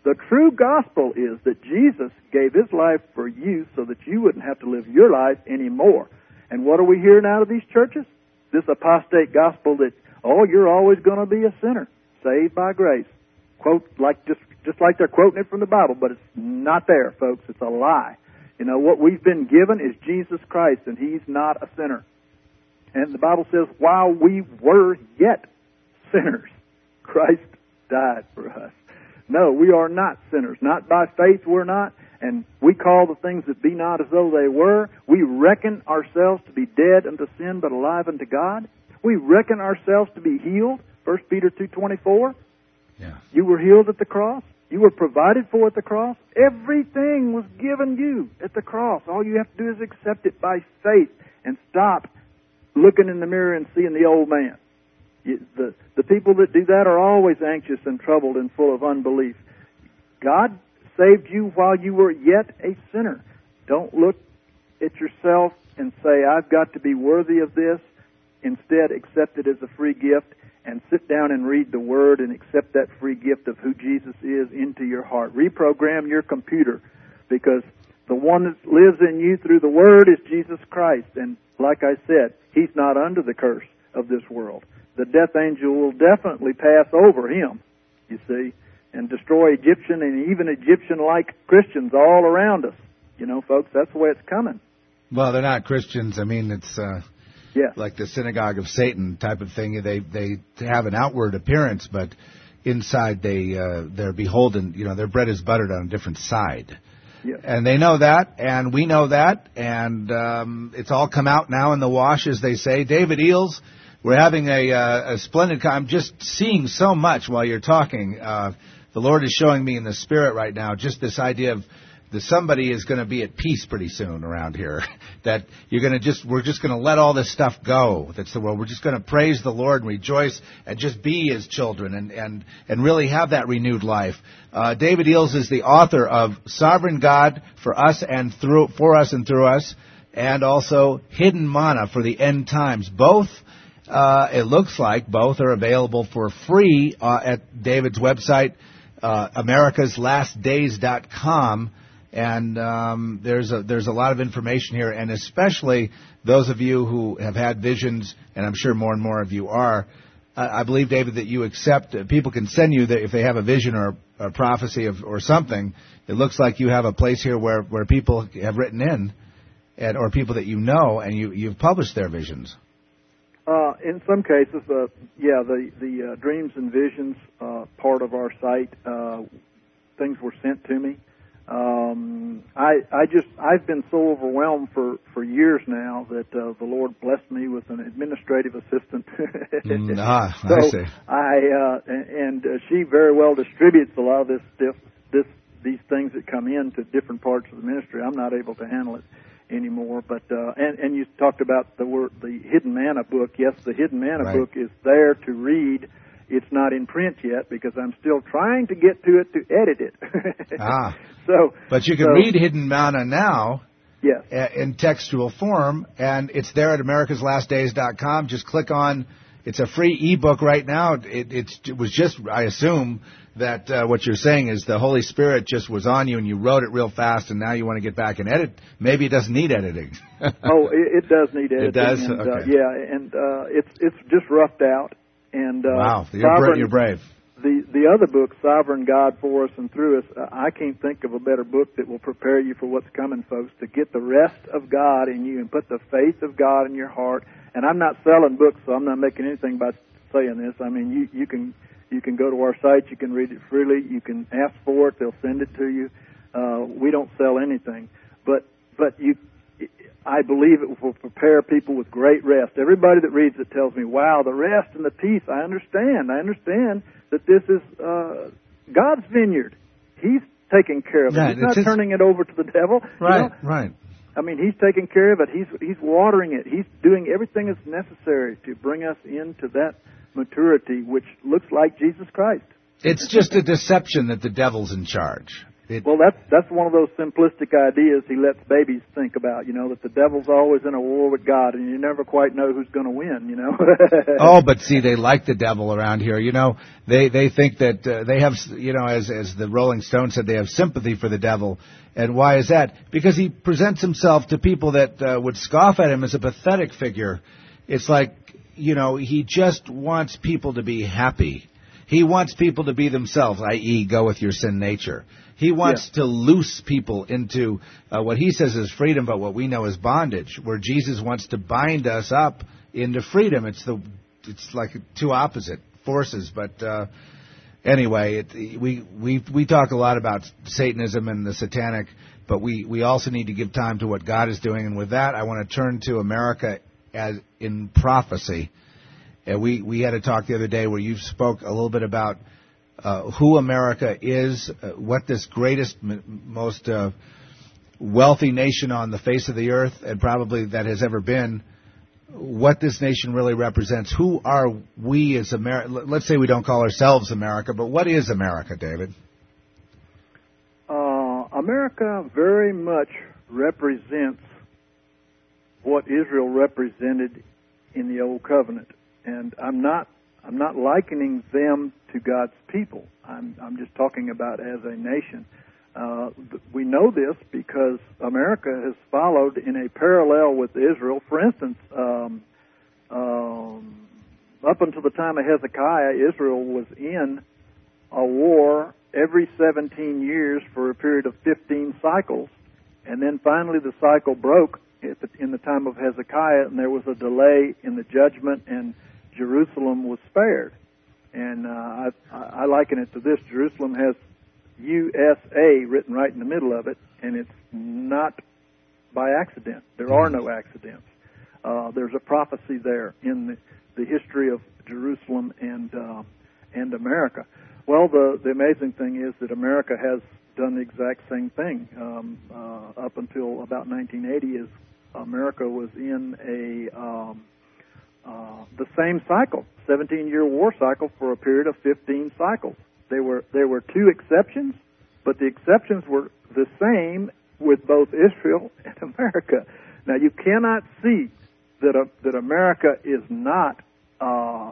The true gospel is that Jesus gave his life for you so that you wouldn't have to live your life anymore. And what are we hearing out of these churches? This apostate gospel that, oh, you're always going to be a sinner, saved by grace. Quote, like just, just like they're quoting it from the Bible, but it's not there, folks. It's a lie. You know, what we've been given is Jesus Christ, and he's not a sinner. And the Bible says, while we were yet sinners, Christ died for us. No, we are not sinners. Not by faith we're not. And we call the things that be not as though they were. We reckon ourselves to be dead unto sin but alive unto God. We reckon ourselves to be healed. First Peter two twenty-four. Yeah. You were healed at the cross. You were provided for at the cross. Everything was given you at the cross. All you have to do is accept it by faith and stop looking in the mirror and seeing the old man. You, the, the people that do that are always anxious and troubled and full of unbelief. God saved you while you were yet a sinner. Don't look at yourself and say, I've got to be worthy of this. Instead, accept it as a free gift and sit down and read the Word and accept that free gift of who Jesus is into your heart. Reprogram your computer, because the one that lives in you through the Word is Jesus Christ. And like I said, he's not under the curse of this world. The death angel will definitely pass over him, you see, and destroy Egyptian and even Egyptian-like Christians all around us. You know, folks, that's the way it's coming. Well, they're not Christians. I mean, it's uh, yes. like the synagogue of Satan type of thing. They they have an outward appearance, but inside they uh, they're beholden. You know, their bread is buttered on a different side. Yes. And they know that, and we know that, and um, it's all come out now in the wash, as they say. David Eels, we're having a, uh, a splendid. I'm just seeing so much while you're talking. Uh, the Lord is showing me in the Spirit right now just this idea of that somebody is going to be at peace pretty soon around here. That you're going to just, we're just going to let all this stuff go. That's the world. We're just going to praise the Lord and rejoice and just be His children and and and really have that renewed life. Uh, David Eels is the author of Sovereign God for Us and Through for Us and Through Us, and also Hidden Manna for the End Times. Both. Uh, it looks like both are available for free uh, at David's website, uh, americas last days dot com. And um, there's a there's a lot of information here, and especially those of you who have had visions, and I'm sure more and more of you are. Uh, I believe, David, that you accept. Uh, people can send you that if they have a vision or a prophecy of, or something. It looks like you have a place here where, where people have written in, and or people that you know, and you you've published their visions. Uh, in some cases, uh, yeah, the the uh, dreams and visions uh, part of our site, uh, things were sent to me. Um, I I just I've been so overwhelmed for, for years now that uh, the Lord blessed me with an administrative assistant. mm, ah, so I see. I uh, and uh, she very well distributes a lot of this stuff, this these things that come in to different parts of the ministry. I'm not able to handle it anymore. But uh, and and you talked about the word the Hidden Manna book. Yes, the Hidden Manna right. book is there to read. It's not in print yet because I'm still trying to get to it to edit it. ah, so but you can so, read Hidden Manna now. Yes. In textual form, and it's there at americas last days dot com. Just click on. It's a free ebook right now. It, it's, it was just, I assume that uh, what you're saying is the Holy Spirit just was on you and you wrote it real fast, and now you want to get back and edit. Maybe it doesn't need editing. oh, it, it does need editing. It does. And, okay. uh, yeah, and uh, it's it's just roughed out. And uh, wow, you're, Sovereign, bra- you're brave. The the other book, Sovereign God for Us and Through Us, uh, I can't think of a better book that will prepare you for what's coming, folks, to get the rest of God in you and put the faith of God in your heart. And I'm not selling books, so I'm not making anything by saying this. I mean, you, you can you can go to our site, you can read it freely, you can ask for it, they'll send it to you. Uh, we don't sell anything, but but you. I believe it will prepare people with great rest. Everybody that reads it tells me, wow, the rest and the peace, I understand. I understand that this is uh, God's vineyard. He's taking care of it. Yeah, He's not his... turning it over to the devil. Right, you know? right. I mean, He's taking care of it. He's He's watering it. He's doing everything that's necessary to bring us into that maturity, which looks like Jesus Christ. It's just a deception that the devil's in charge. It, well, that's that's one of those simplistic ideas he lets babies think about, you know, that the devil's always in a war with God, and you never quite know who's going to win, you know. Oh, but see, they like the devil around here. You know, they they think that uh, they have, you know, as as the Rolling Stones said, they have sympathy for the devil. And why is that? Because he presents himself to people that uh, would scoff at him as a pathetic figure. It's like, you know, he just wants people to be happy. He wants people to be themselves, that is, go with your sin nature. He wants yeah. to loose people into uh, what he says is freedom, but what we know is bondage, where Jesus wants to bind us up into freedom. It's the it's like two opposite forces. But uh, anyway, it, we we we talk a lot about Satanism and the satanic, but we, we also need to give time to what God is doing. And with that, I want to turn to America as in prophecy. And we, we had a talk the other day where you spoke a little bit about uh, who America is, uh, what this greatest, m- most uh, wealthy nation on the face of the earth, and probably that has ever been, what this nation really represents. Who are we as America? Let's say we don't call ourselves America, but what is America, David? Uh, America very much represents what Israel represented in the Old Covenant. And I'm not I'm not likening them to God's people. I'm I'm just talking about as a nation. Uh, we know this because America has followed in a parallel with Israel. For instance, um, um, up until the time of Hezekiah, Israel was in a war every seventeen years for a period of fifteen cycles, and then finally the cycle broke at the, in the time of Hezekiah, and there was a delay in the judgment, and Jerusalem was spared. And uh, I, I liken it to this. Jerusalem has U S A written right in the middle of it, and it's not by accident. There are no accidents. Uh, there's a prophecy there in the, the history of Jerusalem and uh, and America. Well, the, the amazing thing is that America has done the exact same thing. Um, uh, up until about nineteen eighty, as America was in a... Um, Uh, the same cycle, seventeen-year war cycle for a period of fifteen cycles. There were there were two exceptions, but the exceptions were the same with both Israel and America. Now, you cannot see that a, that America is not uh,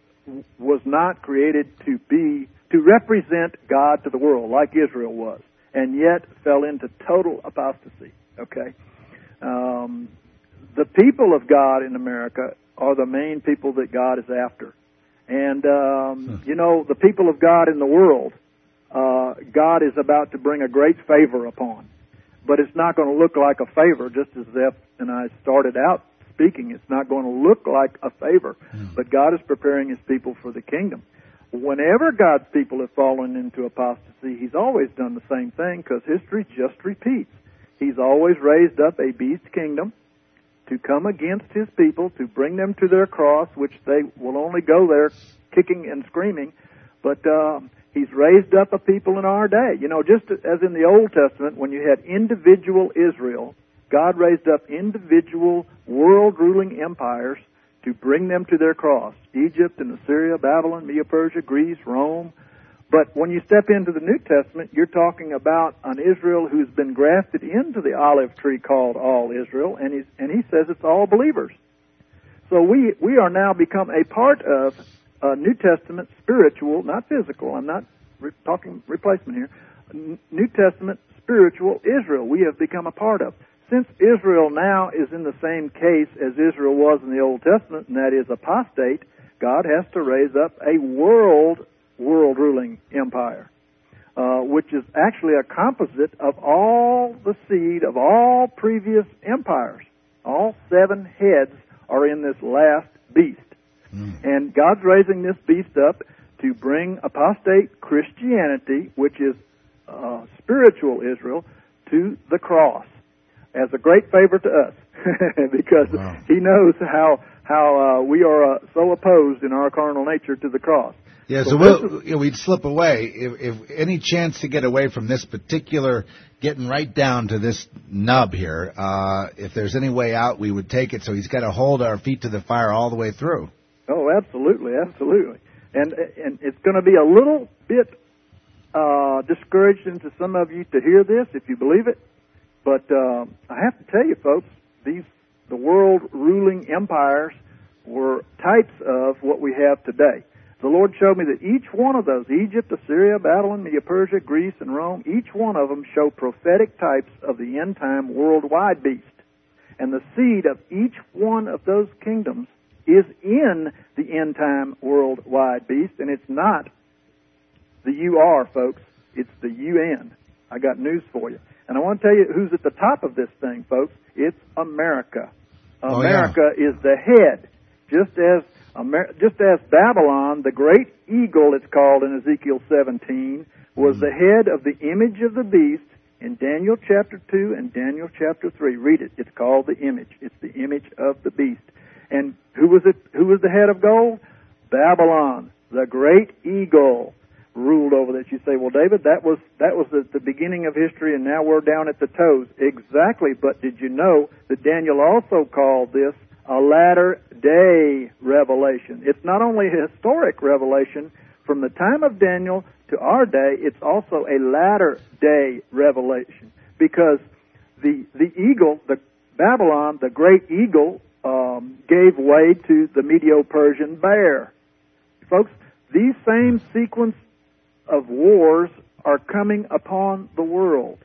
was not created to be to represent God to the world like Israel was, and yet fell into total apostasy. Okay, um, the people of God in America are the main people that God is after. And, um, you know, the people of God in the world, uh, God is about to bring a great favor upon. But it's not going to look like a favor, just as Zeph and I started out speaking. It's not going to look like a favor. Mm. But God is preparing His people for the kingdom. Whenever God's people have fallen into apostasy, He's always done the same thing, because history just repeats. He's always raised up a beast kingdom to come against His people, to bring them to their cross, which they will only go there kicking and screaming. But uh, He's raised up a people in our day. You know, just as in the Old Testament, when you had individual Israel, God raised up individual world-ruling empires to bring them to their cross. Egypt and Assyria, Babylon, Medo-Persia, Greece, Rome. But when you step into the New Testament, you're talking about an Israel who's been grafted into the olive tree called all Israel, and, he's, and he says it's all believers. So we, we are now become a part of a New Testament spiritual, not physical, I'm not re- talking replacement here, N- New Testament spiritual Israel we have become a part of. Since Israel now is in the same case as Israel was in the Old Testament, and that is apostate, God has to raise up a world world-ruling empire, uh, which is actually a composite of all the seed of all previous empires. All seven heads are in this last beast. Mm. And God's raising this beast up to bring apostate Christianity, which is uh, spiritual Israel, to the cross as a great favor to us, because wow. He knows how, how uh, we are uh, so opposed in our carnal nature to the cross. Yeah, so, so we'll, you know, we'd slip away. If, if any chance to get away from this particular, getting right down to this nub here, uh, if there's any way out, we would take it. So He's got to hold our feet to the fire all the way through. Oh, absolutely, absolutely. And and it's going to be a little bit uh, discouraging to some of you to hear this, if you believe it. But uh, I have to tell you, folks, these the world ruling empires were types of what we have today. The Lord showed me that each one of those, Egypt, Assyria, Babylon, Medo-Persia, Greece, and Rome, each one of them show prophetic types of the end-time worldwide beast. And the seed of each one of those kingdoms is in the end-time worldwide beast, and it's not the U R, folks. It's the U N. I got news for you. And I want to tell you who's at the top of this thing, folks. It's America. Oh, America yeah. is the head. Just as Amer- just as Babylon, the great eagle, it's called in Ezekiel seventeen, was mm. the head of the image of the beast in Daniel chapter two and Daniel chapter three. Read it. It's called the image. It's the image of the beast. And who was it? Who was the head of gold? Babylon, the great eagle, ruled over that. You say, well, David, that was that was the, the beginning of history, and now we're down at the toes. Exactly. But did you know that Daniel also called this a latter-day revelation? It's not only a historic revelation from the time of Daniel to our day, it's also a latter-day revelation, because the the eagle, the Babylon, the great eagle, um, gave way to the Medo-Persian bear. Folks, these same sequence of wars are coming upon the world.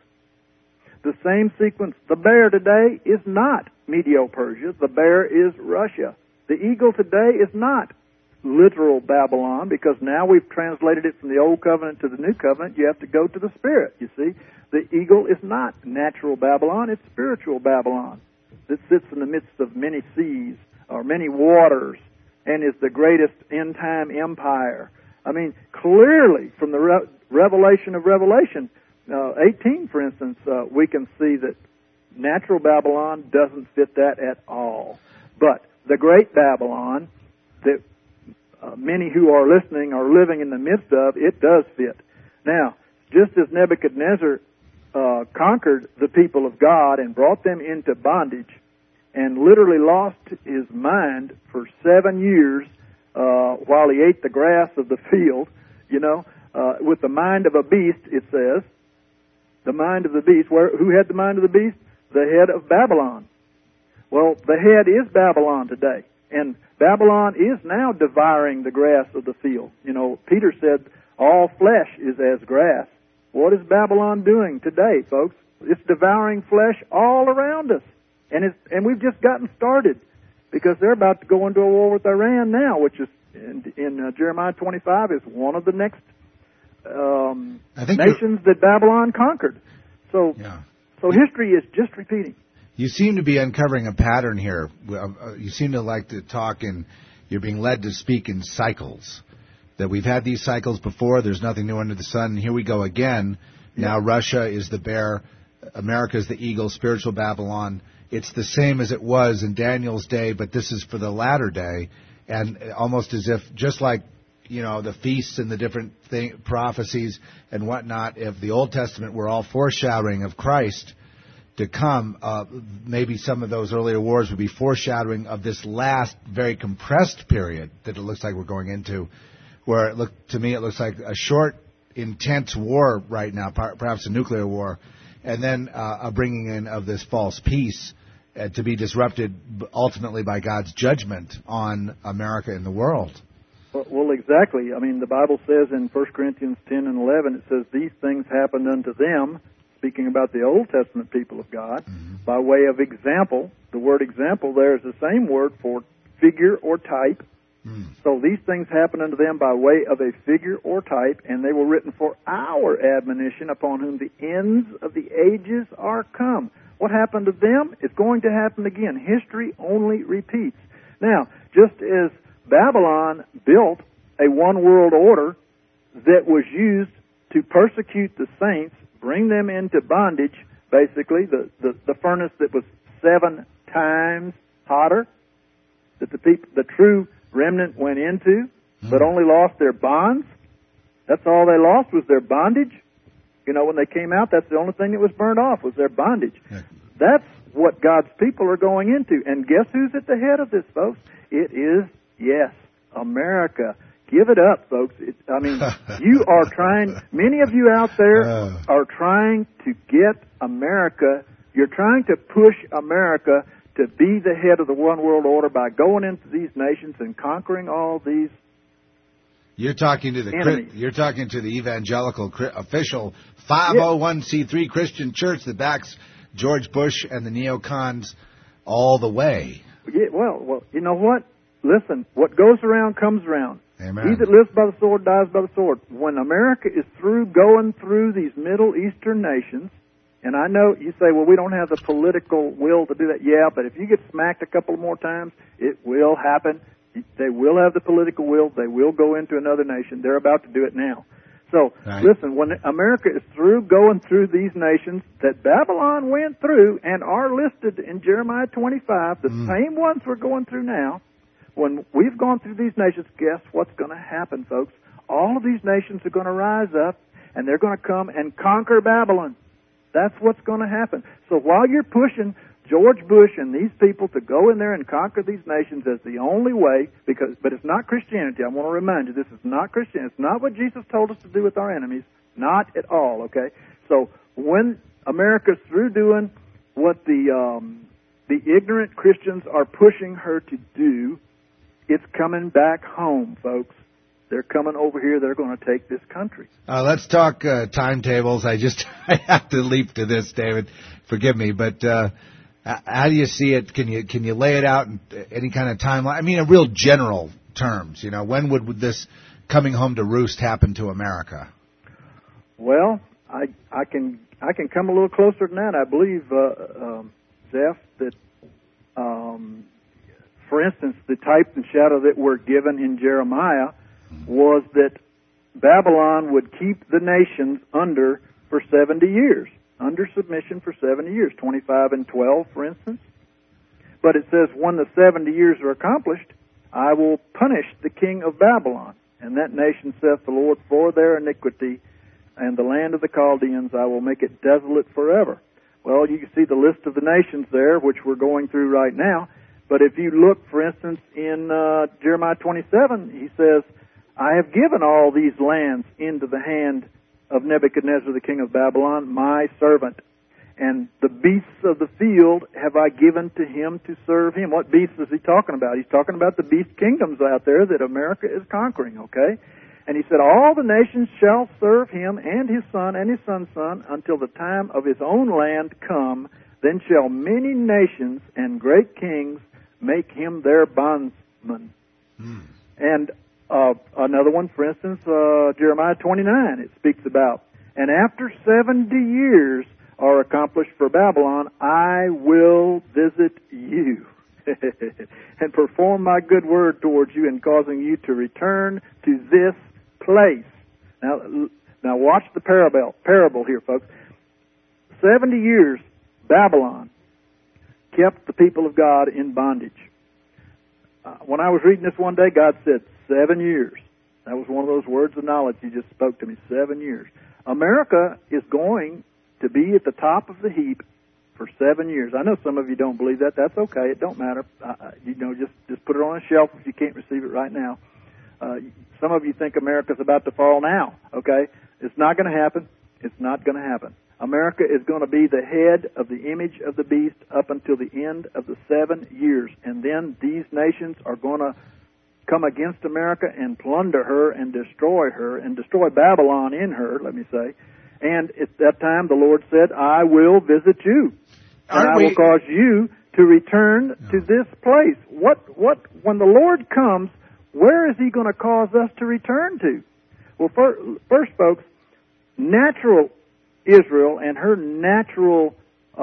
The same sequence. The bear today is not Medo-Persia. The bear is Russia. The eagle today is not literal Babylon, because now we've translated it from the Old Covenant to the New Covenant. You have to go to the Spirit, you see. The eagle is not natural Babylon. It's spiritual Babylon that sits in the midst of many seas or many waters and is the greatest end-time empire. I mean, clearly from the re- revelation of Revelation uh, eighteen, for instance, uh, we can see that natural Babylon doesn't fit that at all. But the great Babylon that uh, many who are listening are living in the midst of, it does fit. Now, just as Nebuchadnezzar uh, conquered the people of God and brought them into bondage and literally lost his mind for seven years uh, while he ate the grass of the field, you know, uh, with the mind of a beast, it says, the mind of the beast. Where, who had the mind of the beast? The head of Babylon. Well, the head is Babylon today. And Babylon is now devouring the grass of the field. You know, Peter said, all flesh is as grass. What is Babylon doing today, folks? It's devouring flesh all around us. And it's, and we've just gotten started, because they're about to go into a war with Iran now, which is in, in uh, Jeremiah twenty-five is one of the next um, I think nations that Babylon conquered. So, yeah. so history is just repeating. You seem to be uncovering a pattern here. You seem to like to talk, and you're being led to speak in cycles. That we've had these cycles before. There's nothing new under the sun. And here we go again. Now yeah. Russia is the bear. America is the eagle. Spiritual Babylon. It's the same as it was in Daniel's day, but this is for the latter day. And almost as if, just like, you know, the feasts and the different thing, prophecies and whatnot, if the Old Testament were all foreshadowing of Christ to come, uh, maybe some of those earlier wars would be foreshadowing of this last very compressed period that it looks like we're going into, where it looked, to me it looks like a short, intense war right now, perhaps a nuclear war, and then uh, a bringing in of this false peace uh, to be disrupted ultimately by God's judgment on America and the world. Well, well, exactly. I mean, the Bible says in First Corinthians ten and eleven, it says, these things happened unto them, speaking about the Old Testament people of God, mm-hmm. by way of example. The word example there is the same word for figure or type. Mm. So these things happened unto them by way of a figure or type, and they were written for our admonition, upon whom the ends of the ages are come. What happened to them is going to happen again. History only repeats. Now, just as Babylon built a one-world order that was used to persecute the saints, bring them into bondage, basically, the, the, the furnace that was seven times hotter, that the people, the true remnant went into, but only lost their bonds. That's all they lost was their bondage. You know, when they came out, that's the only thing that was burned off was their bondage. Yeah. That's what God's people are going into. And guess who's at the head of this, folks? It is, yes, America. Give it up, folks. It, I mean, you are trying, many of you out there uh. are trying to get America, you're trying to push America to be the head of the one world order by going into these nations and conquering all these You're talking to the enemies. You're talking to the evangelical official five oh one c three Christian church that backs George Bush and the neocons all the way. Yeah, well, well, you know what? Listen, what goes around comes around. Amen. He that lives by the sword dies by the sword. When America is through going through these Middle Eastern nations, and I know you say, well, we don't have the political will to do that. Yeah, but if you get smacked a couple more times, it will happen. They will have the political will. They will go into another nation. They're about to do it now. So, right. Listen, when America is through going through these nations that Babylon went through and are listed in Jeremiah twenty-five, the mm. same ones we're going through now, when we've gone through these nations, guess what's going to happen, folks? All of these nations are going to rise up, and they're going to come and conquer Babylon. That's what's going to happen. So while you're pushing George Bush and these people to go in there and conquer these nations as the only way, because but it's not Christianity. I want to remind you, this is not Christianity. It's not what Jesus told us to do with our enemies. Not at all, okay? So when America's through doing what the um, the ignorant Christians are pushing her to do, it's coming back home, folks. They're coming over here. They're going to take this country. Uh, let's talk uh, timetables. I just I have to leap to this, David. Forgive me, but uh, how do you see it? Can you can you lay it out in any kind of timeline? I mean, in real general terms. You know, when would this coming home to roost happen to America? Well, I I can I can come a little closer than that. I believe, uh, um, Zeph, that. Um, For instance, the type and shadow that were given in Jeremiah was that Babylon would keep the nations under for seventy years, under submission for seventy years, twenty-five and twelve, for instance. But it says, when the seventy years are accomplished, I will punish the king of Babylon, and that nation, saith the Lord, for their iniquity, and the land of the Chaldeans I will make it desolate forever. Well, you can see the list of the nations there, which we're going through right now. But if you look, for instance, in uh, Jeremiah twenty-seven, he says, I have given all these lands into the hand of Nebuchadnezzar, the king of Babylon, my servant. And the beasts of the field have I given to him to serve him. What beasts is he talking about? He's talking about the beast kingdoms out there that America is conquering, okay? And he said, all the nations shall serve him and his son and his son's son until the time of his own land come. Then shall many nations and great kings make him their bondsman. Mm. And uh, another one, for instance, uh, Jeremiah twenty-nine, it speaks about, and after seventy years are accomplished for Babylon, I will visit you and perform my good word towards you in causing you to return to this place. Now, now watch the parable, parable here, folks. seventy years, Babylon kept the people of God in bondage. Uh, when I was reading this one day, God said, seven years. That was one of those words of knowledge He just spoke to me, seven years. America is going to be at the top of the heap for seven years. I know some of you don't believe that. That's okay. It don't matter. Uh, you know, just, just put it on a shelf if you can't receive it right now. Uh, some of you think America's about to fall now, okay? It's not going to happen. It's not going to happen. America is going to be the head of the image of the beast up until the end of the seven years. And then these nations are going to come against America and plunder her and destroy her and destroy Babylon in her, let me say. And at that time the Lord said, I will visit you. And Aren't I we... will cause you to return no. to this place. What, what, when the Lord comes, where is He going to cause us to return to? Well, first, first folks, natural Israel and her natural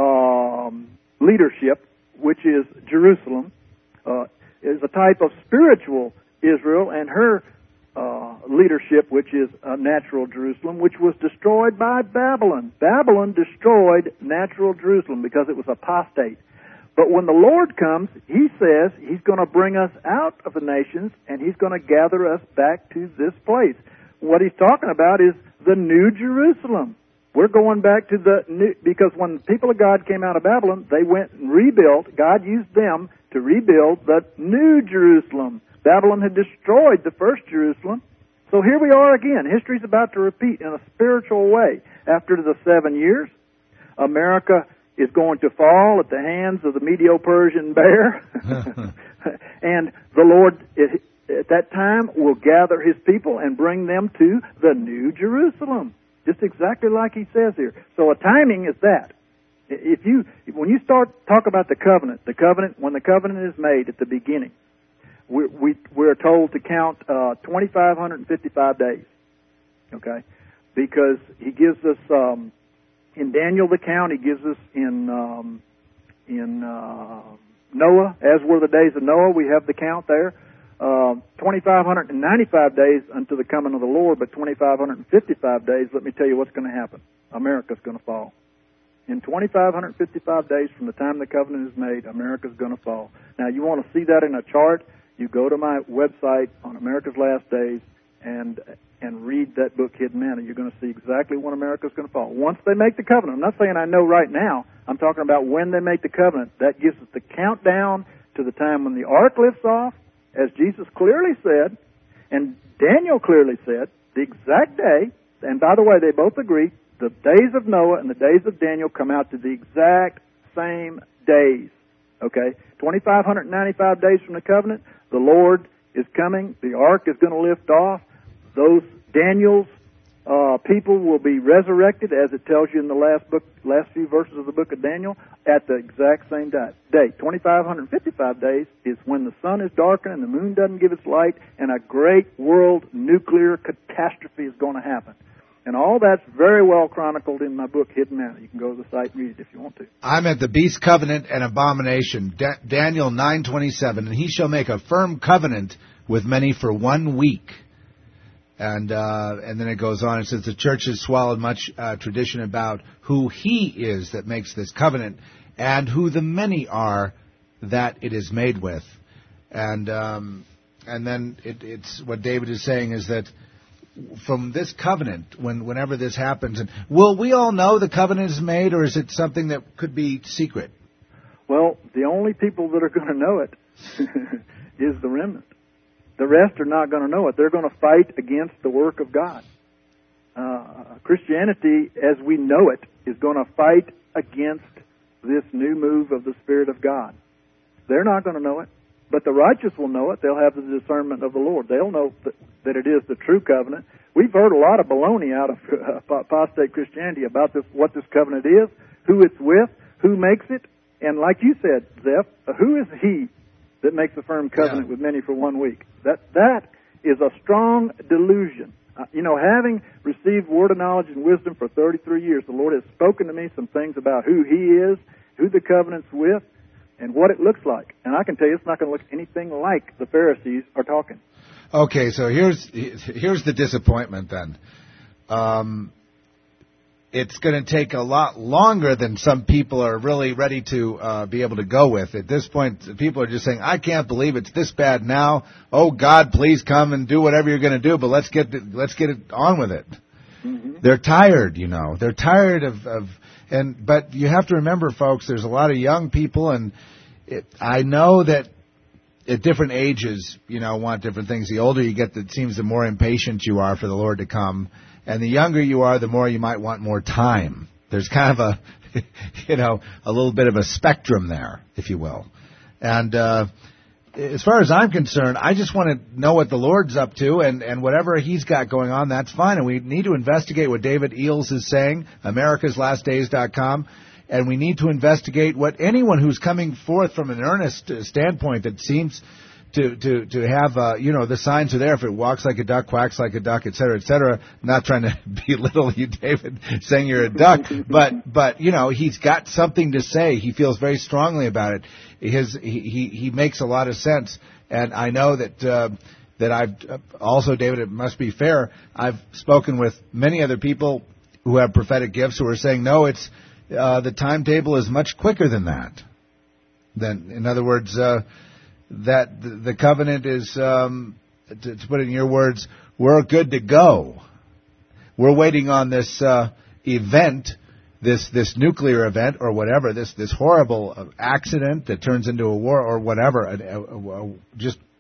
um, leadership, which is Jerusalem, uh, is a type of spiritual Israel and her uh, leadership, which is a natural Jerusalem, which was destroyed by Babylon. Babylon destroyed natural Jerusalem because it was apostate. But when the Lord comes, He says He's going to bring us out of the nations and He's going to gather us back to this place. What He's talking about is the New Jerusalem. We're going back to the new, because when the people of God came out of Babylon, they went and rebuilt. God used them to rebuild the New Jerusalem, Babylon had destroyed the first Jerusalem. So here we are again. History's about to repeat in a spiritual way. After the seven years, America is going to fall at the hands of the Medo-Persian bear. And the Lord, at that time, will gather His people and bring them to the New Jerusalem. Just exactly like He says here. So a timing is that. If you, when you start talk about the covenant, the covenant, when the covenant is made at the beginning, we, we, we're told to count uh, two thousand five hundred fifty-five days, okay? Because He gives us, um, in Daniel the count, He gives us in um, in uh, Noah, as were the days of Noah, we have the count there. Uh, two thousand five hundred ninety-five days unto the coming of the Lord, but two thousand five hundred fifty-five days, let me tell you what's going to happen. America's going to fall. In two thousand five hundred fifty-five days from the time the covenant is made, America's going to fall. Now, you want to see that in a chart, you go to my website on America's Last Days and and read that book, Hidden Manna. You're going to see exactly when America's going to fall. Once they make the covenant, I'm not saying I know right now. I'm talking about when they make the covenant. That gives us the countdown to the time when the ark lifts off, as Jesus clearly said, and Daniel clearly said, the exact day, and by the way, they both agree, the days of Noah and the days of Daniel come out to the exact same days. Okay? two thousand five hundred ninety-five days from the covenant, the Lord is coming, the ark is going to lift off, those Daniel's uh, people will be resurrected, as it tells you in the last book, last few verses of the book of Daniel, at the exact same date. two thousand five hundred fifty-five days is when the sun is darkened and the moon doesn't give its light, and a great world nuclear catastrophe is going to happen. And all that's very well chronicled in my book, Hidden Manna. You can go to the site and read it if you want to. I'm at the beast covenant and abomination, Da- Daniel nine twenty-seven, and he shall make a firm covenant with many for one week. And uh, and then it goes on. It says the church has swallowed much uh, tradition about who he is that makes this covenant and who the many are that it is made with. And um, and then it, it's what David is saying is that from this covenant, when whenever this happens, and will we all know the covenant is made, or is it something that could be secret? Well, the only people that are going to know it is the remnant. The rest are not going to know it. They're going to fight against the work of God. Uh, Christianity, as we know it, is going to fight against this new move of the Spirit of God. They're not going to know it, but the righteous will know it. They'll have the discernment of the Lord. They'll know that, that it is the true covenant. We've heard a lot of baloney out of uh, apostate Christianity about this, what this covenant is, who it's with, who makes it, and like you said, Zeph, who is he that makes a firm covenant yeah. with many for one week? That that is a strong delusion. Uh, you know, having received word of knowledge and wisdom for thirty-three years, the Lord has spoken to me some things about who He is, who the covenant's with, and what it looks like. And I can tell you it's not going to look anything like the Pharisees are talking. Okay, so here's here's the disappointment then. Um, it's going to take a lot longer than some people are really ready to uh, be able to go with. At this point, people are just saying, I can't believe it's this bad now. Oh, God, please come and do whatever you're going to do, but let's get the, let's get it on with it. Mm-hmm. They're tired, you know. They're tired of, of and but you have to remember, folks, there's a lot of young people, and it, I know that at different ages, you know, want different things. The older you get, it seems the more impatient you are for the Lord to come. And the younger you are, the more you might want more time. There's kind of a, you know, a little bit of a spectrum there, if you will. And uh, as far as I'm concerned, I just want to know what the Lord's up to, and, and whatever He's got going on, that's fine. And we need to investigate what David Eels is saying, americas last days dot com. And we need to investigate what anyone who's coming forth from an earnest standpoint that seems to to to have, uh, you know, the signs are there. If it walks like a duck, quacks like a duck, et cetera, et cetera. Not trying to belittle you, David, saying you're a duck, but but you know, he's got something to say. He feels very strongly about it. His he he, he makes a lot of sense, and I know that. Uh, that I've also, David, it must be fair. I've spoken with many other people who have prophetic gifts who are saying, no, it's uh, the timetable is much quicker than that. Then, in other words. Uh, that the covenant is, um, to, to put it in your words, we're good to go. We're waiting on this uh, event, this this nuclear event or whatever, this this horrible accident that turns into a war or whatever, a, a, a, just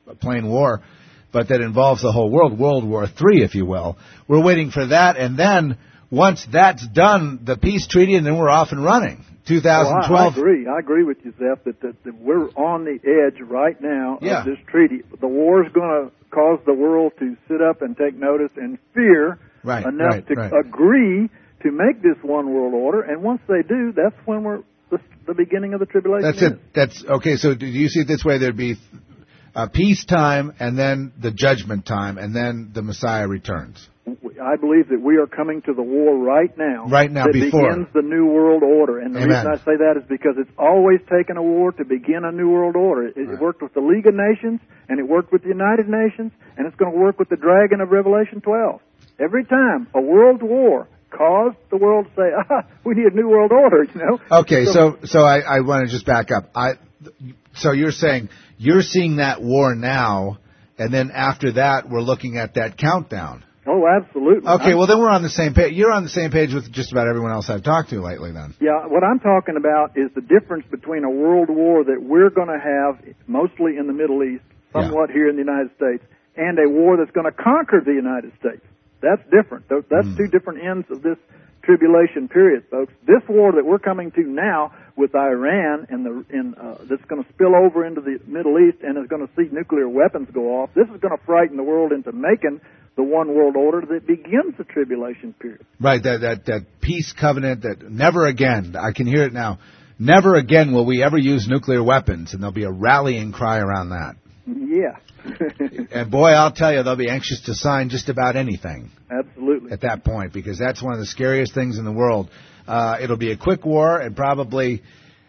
plain war, but that involves the whole world, World War Three, if you will. We're waiting for that, and then once that's done, the peace treaty, and then we're off and running. twenty twelve. Well, I, I agree. I agree with you, Zeph, that, that, that we're on the edge right now yeah. of this treaty. The war is going to cause the world to sit up and take notice and fear right, enough right, to right. agree to make this one world order. And once they do, that's when we're the, the beginning of the tribulation. That's is. it. That's okay. So do you see it this way? There'd be uh, peace time, and then the judgment time, and then the Messiah returns. I believe that we are coming to the war right now. Right now, that before. begins the New World Order. And the Amen. reason I say that is because it's always taken a war to begin a New World Order. It, right. it worked with the League of Nations, and it worked with the United Nations, and it's going to work with the dragon of Revelation twelve. Every time a world war caused the world to say, ah, we need a New World Order, you know. Okay, so so, so I, I want to just back up. I, so you're saying you're seeing that war now, and then after that we're looking at that countdown. Oh, absolutely. Okay, I'm, well, then we're on the same page. You're on the same page with just about everyone else I've talked to lately, then. Yeah, what I'm talking about is the difference between a world war that we're going to have mostly in the Middle East, somewhat yeah. here in the United States, and a war that's going to conquer the United States. That's different. That's mm. two different ends of this tribulation period, folks. This war that we're coming to now with Iran and the in uh, that's going to spill over into the Middle East and is going to see nuclear weapons go off. This is going to frighten the world into making the one world order that begins the tribulation period. Right, that that that peace covenant that never again, I can hear it now, never again will we ever use nuclear weapons, and there'll be a rallying cry around that. Yeah. And boy, I'll tell you, they'll be anxious to sign just about anything. Absolutely. At that point, because that's one of the scariest things in the world. Uh, it'll be a quick war, and probably,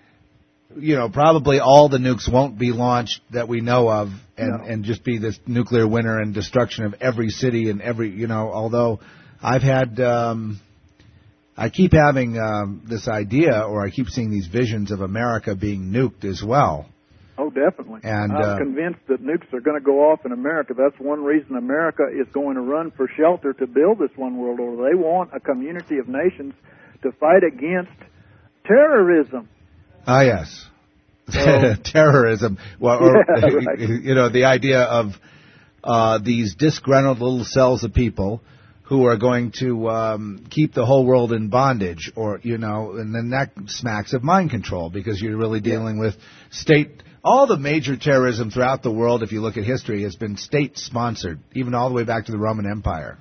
you know, probably all the nukes won't be launched that we know of, and, no. and just be this nuclear winter and destruction of every city and every, you know, although I've had, um, I keep having um, this idea, or I keep seeing these visions of America being nuked as well. Oh, definitely. And, I'm uh, convinced that nukes are going to go off in America. That's one reason America is going to run for shelter to build this one world order. They want a community of nations to fight against terrorism. Ah, yes. So, terrorism. Well, or, yeah, right. You know, the idea of uh, these disgruntled little cells of people who are going to um, keep the whole world in bondage, or, you know, and then that smacks of mind control, because you're really dealing yeah. with state. All the major terrorism throughout the world, if you look at history, has been state-sponsored, even all the way back to the Roman Empire.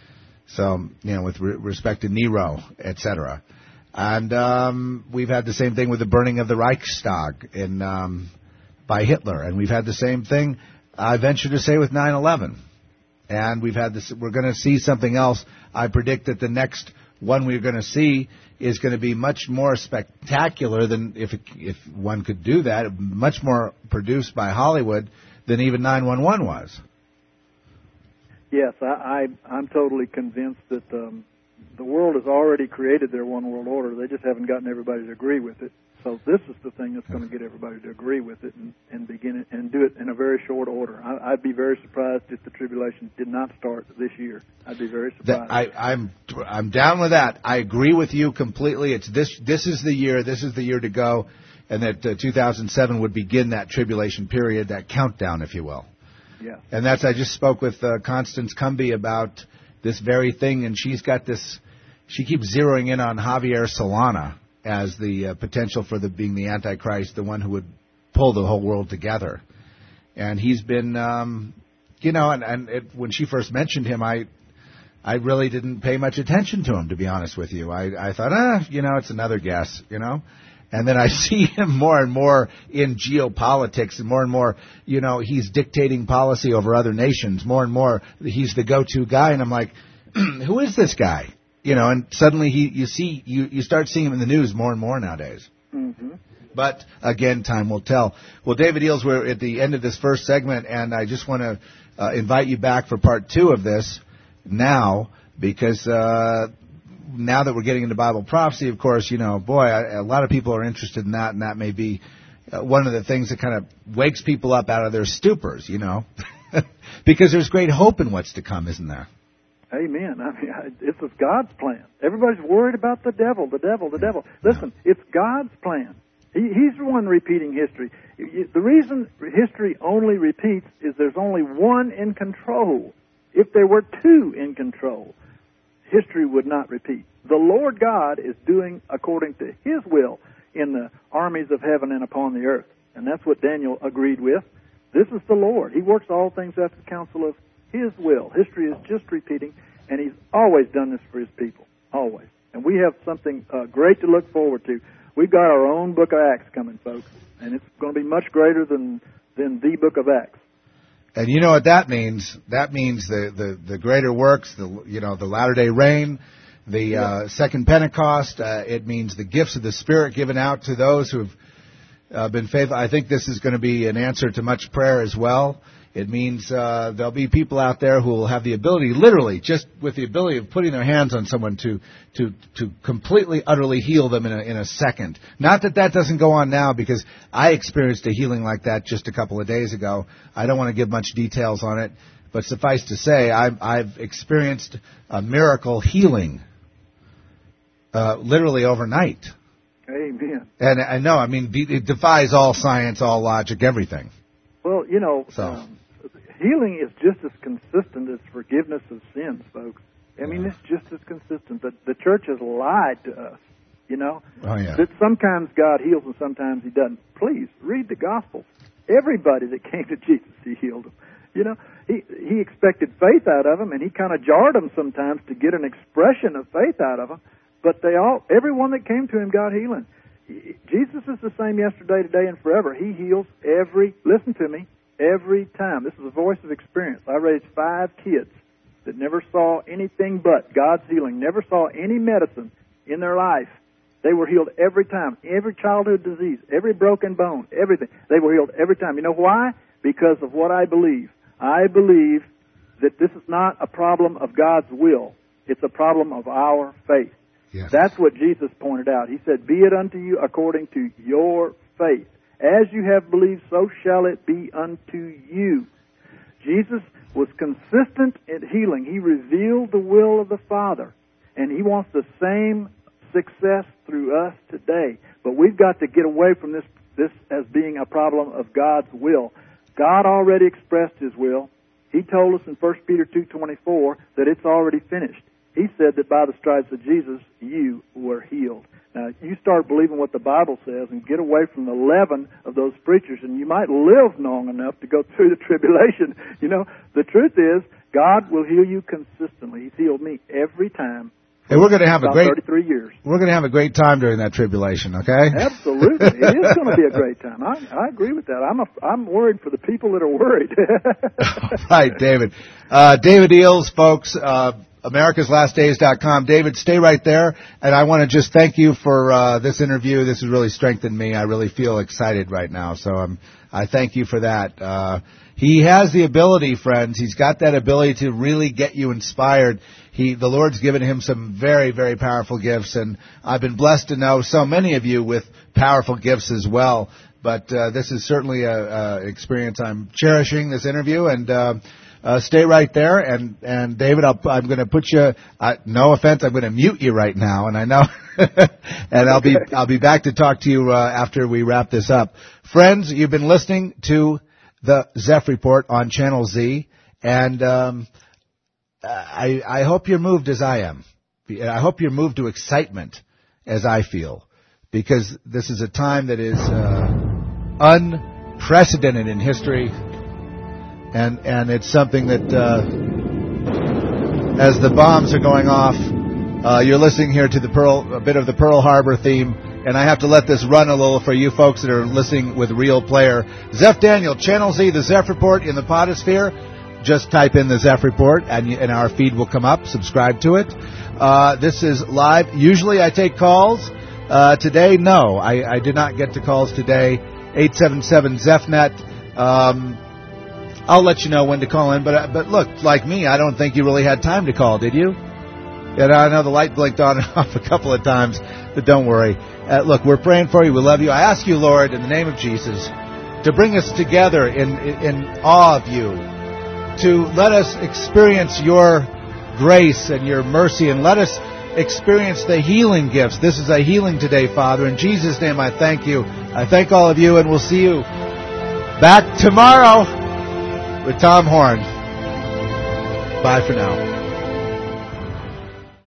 So, you know, with re- respect to Nero, et cetera. And um, we've had the same thing with the burning of the Reichstag in, um, by Hitler. And we've had the same thing, I venture to say, with nine eleven. And we've had this. We're going to see something else. I predict that the next one we're going to see is going to be much more spectacular than, if it, if one could do that, much more produced by Hollywood than even nine one one was. Yes, I, I, I'm totally convinced that um, the world has already created their one world order. They just haven't gotten everybody to agree with it. So this is the thing that's going to get everybody to agree with it and, and begin it and do it in a very short order. I, I'd be very surprised if the tribulation did not start this year. I'd be very surprised. That, I, I'm I'm down with that. I agree with you completely. It's this this is the year. This is the year to go, and that uh, two thousand seven would begin that tribulation period, that countdown, if you will. Yeah. And that's I just spoke with uh, Constance Cumby about this very thing, and she's got this. She keeps zeroing in on Javier Solana as the uh, potential for the being the Antichrist, the one who would pull the whole world together. And he's been, um, you know, and, and it, when she first mentioned him, I I really didn't pay much attention to him, to be honest with you. I, I thought, ah, you know, it's another guess, you know. And then I see him more and more in geopolitics, and more and more, you know, he's dictating policy over other nations. More and more, he's the go-to guy. And I'm like, who is this guy? You know, and suddenly he, you see, you, you start seeing him in the news more and more nowadays. Mm-hmm. But, again, time will tell. Well, David Eels, we're at the end of this first segment, and I just want to uh, invite you back for part two of this now, because uh, now that we're getting into Bible prophecy, of course, you know, boy, I, a lot of people are interested in that, and that may be uh, one of the things that kind of wakes people up out of their stupors, you know, because there's great hope in what's to come, isn't there? Amen. I mean, it's God's plan. Everybody's worried about the devil, the devil, the devil. Listen, it's God's plan. He, he's the one repeating history. The reason history only repeats is there's only one in control. If there were two in control, history would not repeat. The Lord God is doing according to His will in the armies of heaven and upon the earth. And that's what Daniel agreed with. This is the Lord. He works all things after the counsel of His will. History is just repeating, and He's always done this for His people. Always. And we have something uh, great to look forward to. We've got our own book of Acts coming, folks, and it's going to be much greater than, than the book of Acts. And you know what that means? That means the, the, the greater works, the you know the latter-day rain, the yeah. uh, second Pentecost. Uh, it means the gifts of the Spirit given out to those who have uh, been faithful. I think this is going to be an answer to much prayer as well. It means uh, there'll be people out there who will have the ability, literally, just with the ability of putting their hands on someone to to to completely, utterly heal them in a, in a second. Not that that doesn't go on now, because I experienced a healing like that just a couple of days ago. I don't want to give much details on it, but suffice to say, I've, I've experienced a miracle healing uh, literally overnight. Amen. And I know, I mean, it defies all science, all logic, everything. Well, you know, So. um, healing is just as consistent as forgiveness of sins, folks. I mean, it's just as consistent. The, the church has lied to us, you know, Oh, yeah. that sometimes God heals and sometimes He doesn't. Please, read the Gospels. Everybody that came to Jesus, He healed them. You know, He, he expected faith out of them, and He kind of jarred them sometimes to get an expression of faith out of them. But they all, everyone that came to Him got healing. Jesus is the same yesterday, today, and forever. He heals every, listen to me, every time. This is a voice of experience. I raised five kids that never saw anything but God's healing, never saw any medicine in their life. They were healed every time. Every childhood disease, every broken bone, everything. They were healed every time. You know why? Because of what I believe. I believe that this is not a problem of God's will. It's a problem of our faith. Yes. That's what Jesus pointed out. He said, be it unto you according to your faith. As you have believed, so shall it be unto you. Jesus was consistent in healing. He revealed the will of the Father, and He wants the same success through us today. But we've got to get away from this, this as being a problem of God's will. God already expressed His will. He told us in First Peter two twenty-four that it's already finished. He said that by the stripes of Jesus, you were healed. Now, you start believing what the Bible says and get away from the leaven of those preachers, and you might live long enough to go through the tribulation. You know, the truth is, God will heal you consistently. He's healed me every time. Hey, we're going to have a great thirty-three years. We're going to have a great time during that tribulation, okay? Absolutely, it is going to be a great time. I, I agree with that. I'm a, I'm worried for the people that are worried. Right, David. Uh, David Eels, folks. Uh, Americas Last Days dot com. David, stay right there, and I want to just thank you for uh, this interview. This has really strengthened me. I really feel excited right now, so um, I thank you for that. Uh, he has the ability, friends. He's got that ability to really get you inspired. He, the Lord's given him some very, very powerful gifts, and I've been blessed to know so many of you with powerful gifts as well. But uh, this is certainly an experience I'm cherishing, this interview, and uh, uh, stay right there. And, and David, I'll, I'm going to put you, uh, no offense, I'm going to mute you right now, and I know, and I'll be I'll be back to talk to you uh, after we wrap this up. Friends, you've been listening to the Zeph Report on Channel Z, and um, I, I hope you're moved as I am. I hope you're moved to excitement as I feel, because this is a time that is uh, unprecedented in history, and and it's something that uh, as the bombs are going off, uh, you're listening here to the Pearl, a bit of the Pearl Harbor theme, and I have to let this run a little for you folks that are listening with Real Player. Zeph Daniel, Channel Z, the Zeph Report in the Potosphere. Just type in the Zeph Report, and, you, and our feed will come up. Subscribe to it. Uh, this is live. Usually I take calls. Uh, today, no. I, I did not get to calls today. eight seven seven ZephNet. Um, I'll let you know when to call in. But but look, like me, I don't think you really had time to call, did you? And I know the light blinked on and off a couple of times, but don't worry. Uh, look, we're praying for you. We love you. I ask you, Lord, in the name of Jesus, to bring us together in, in, in awe of you, to let us experience your grace and your mercy, and let us experience the healing gifts. This is a healing today, Father. In Jesus' name, I thank you. I thank all of you, and we'll see you back tomorrow with Tom Horn. Bye for now.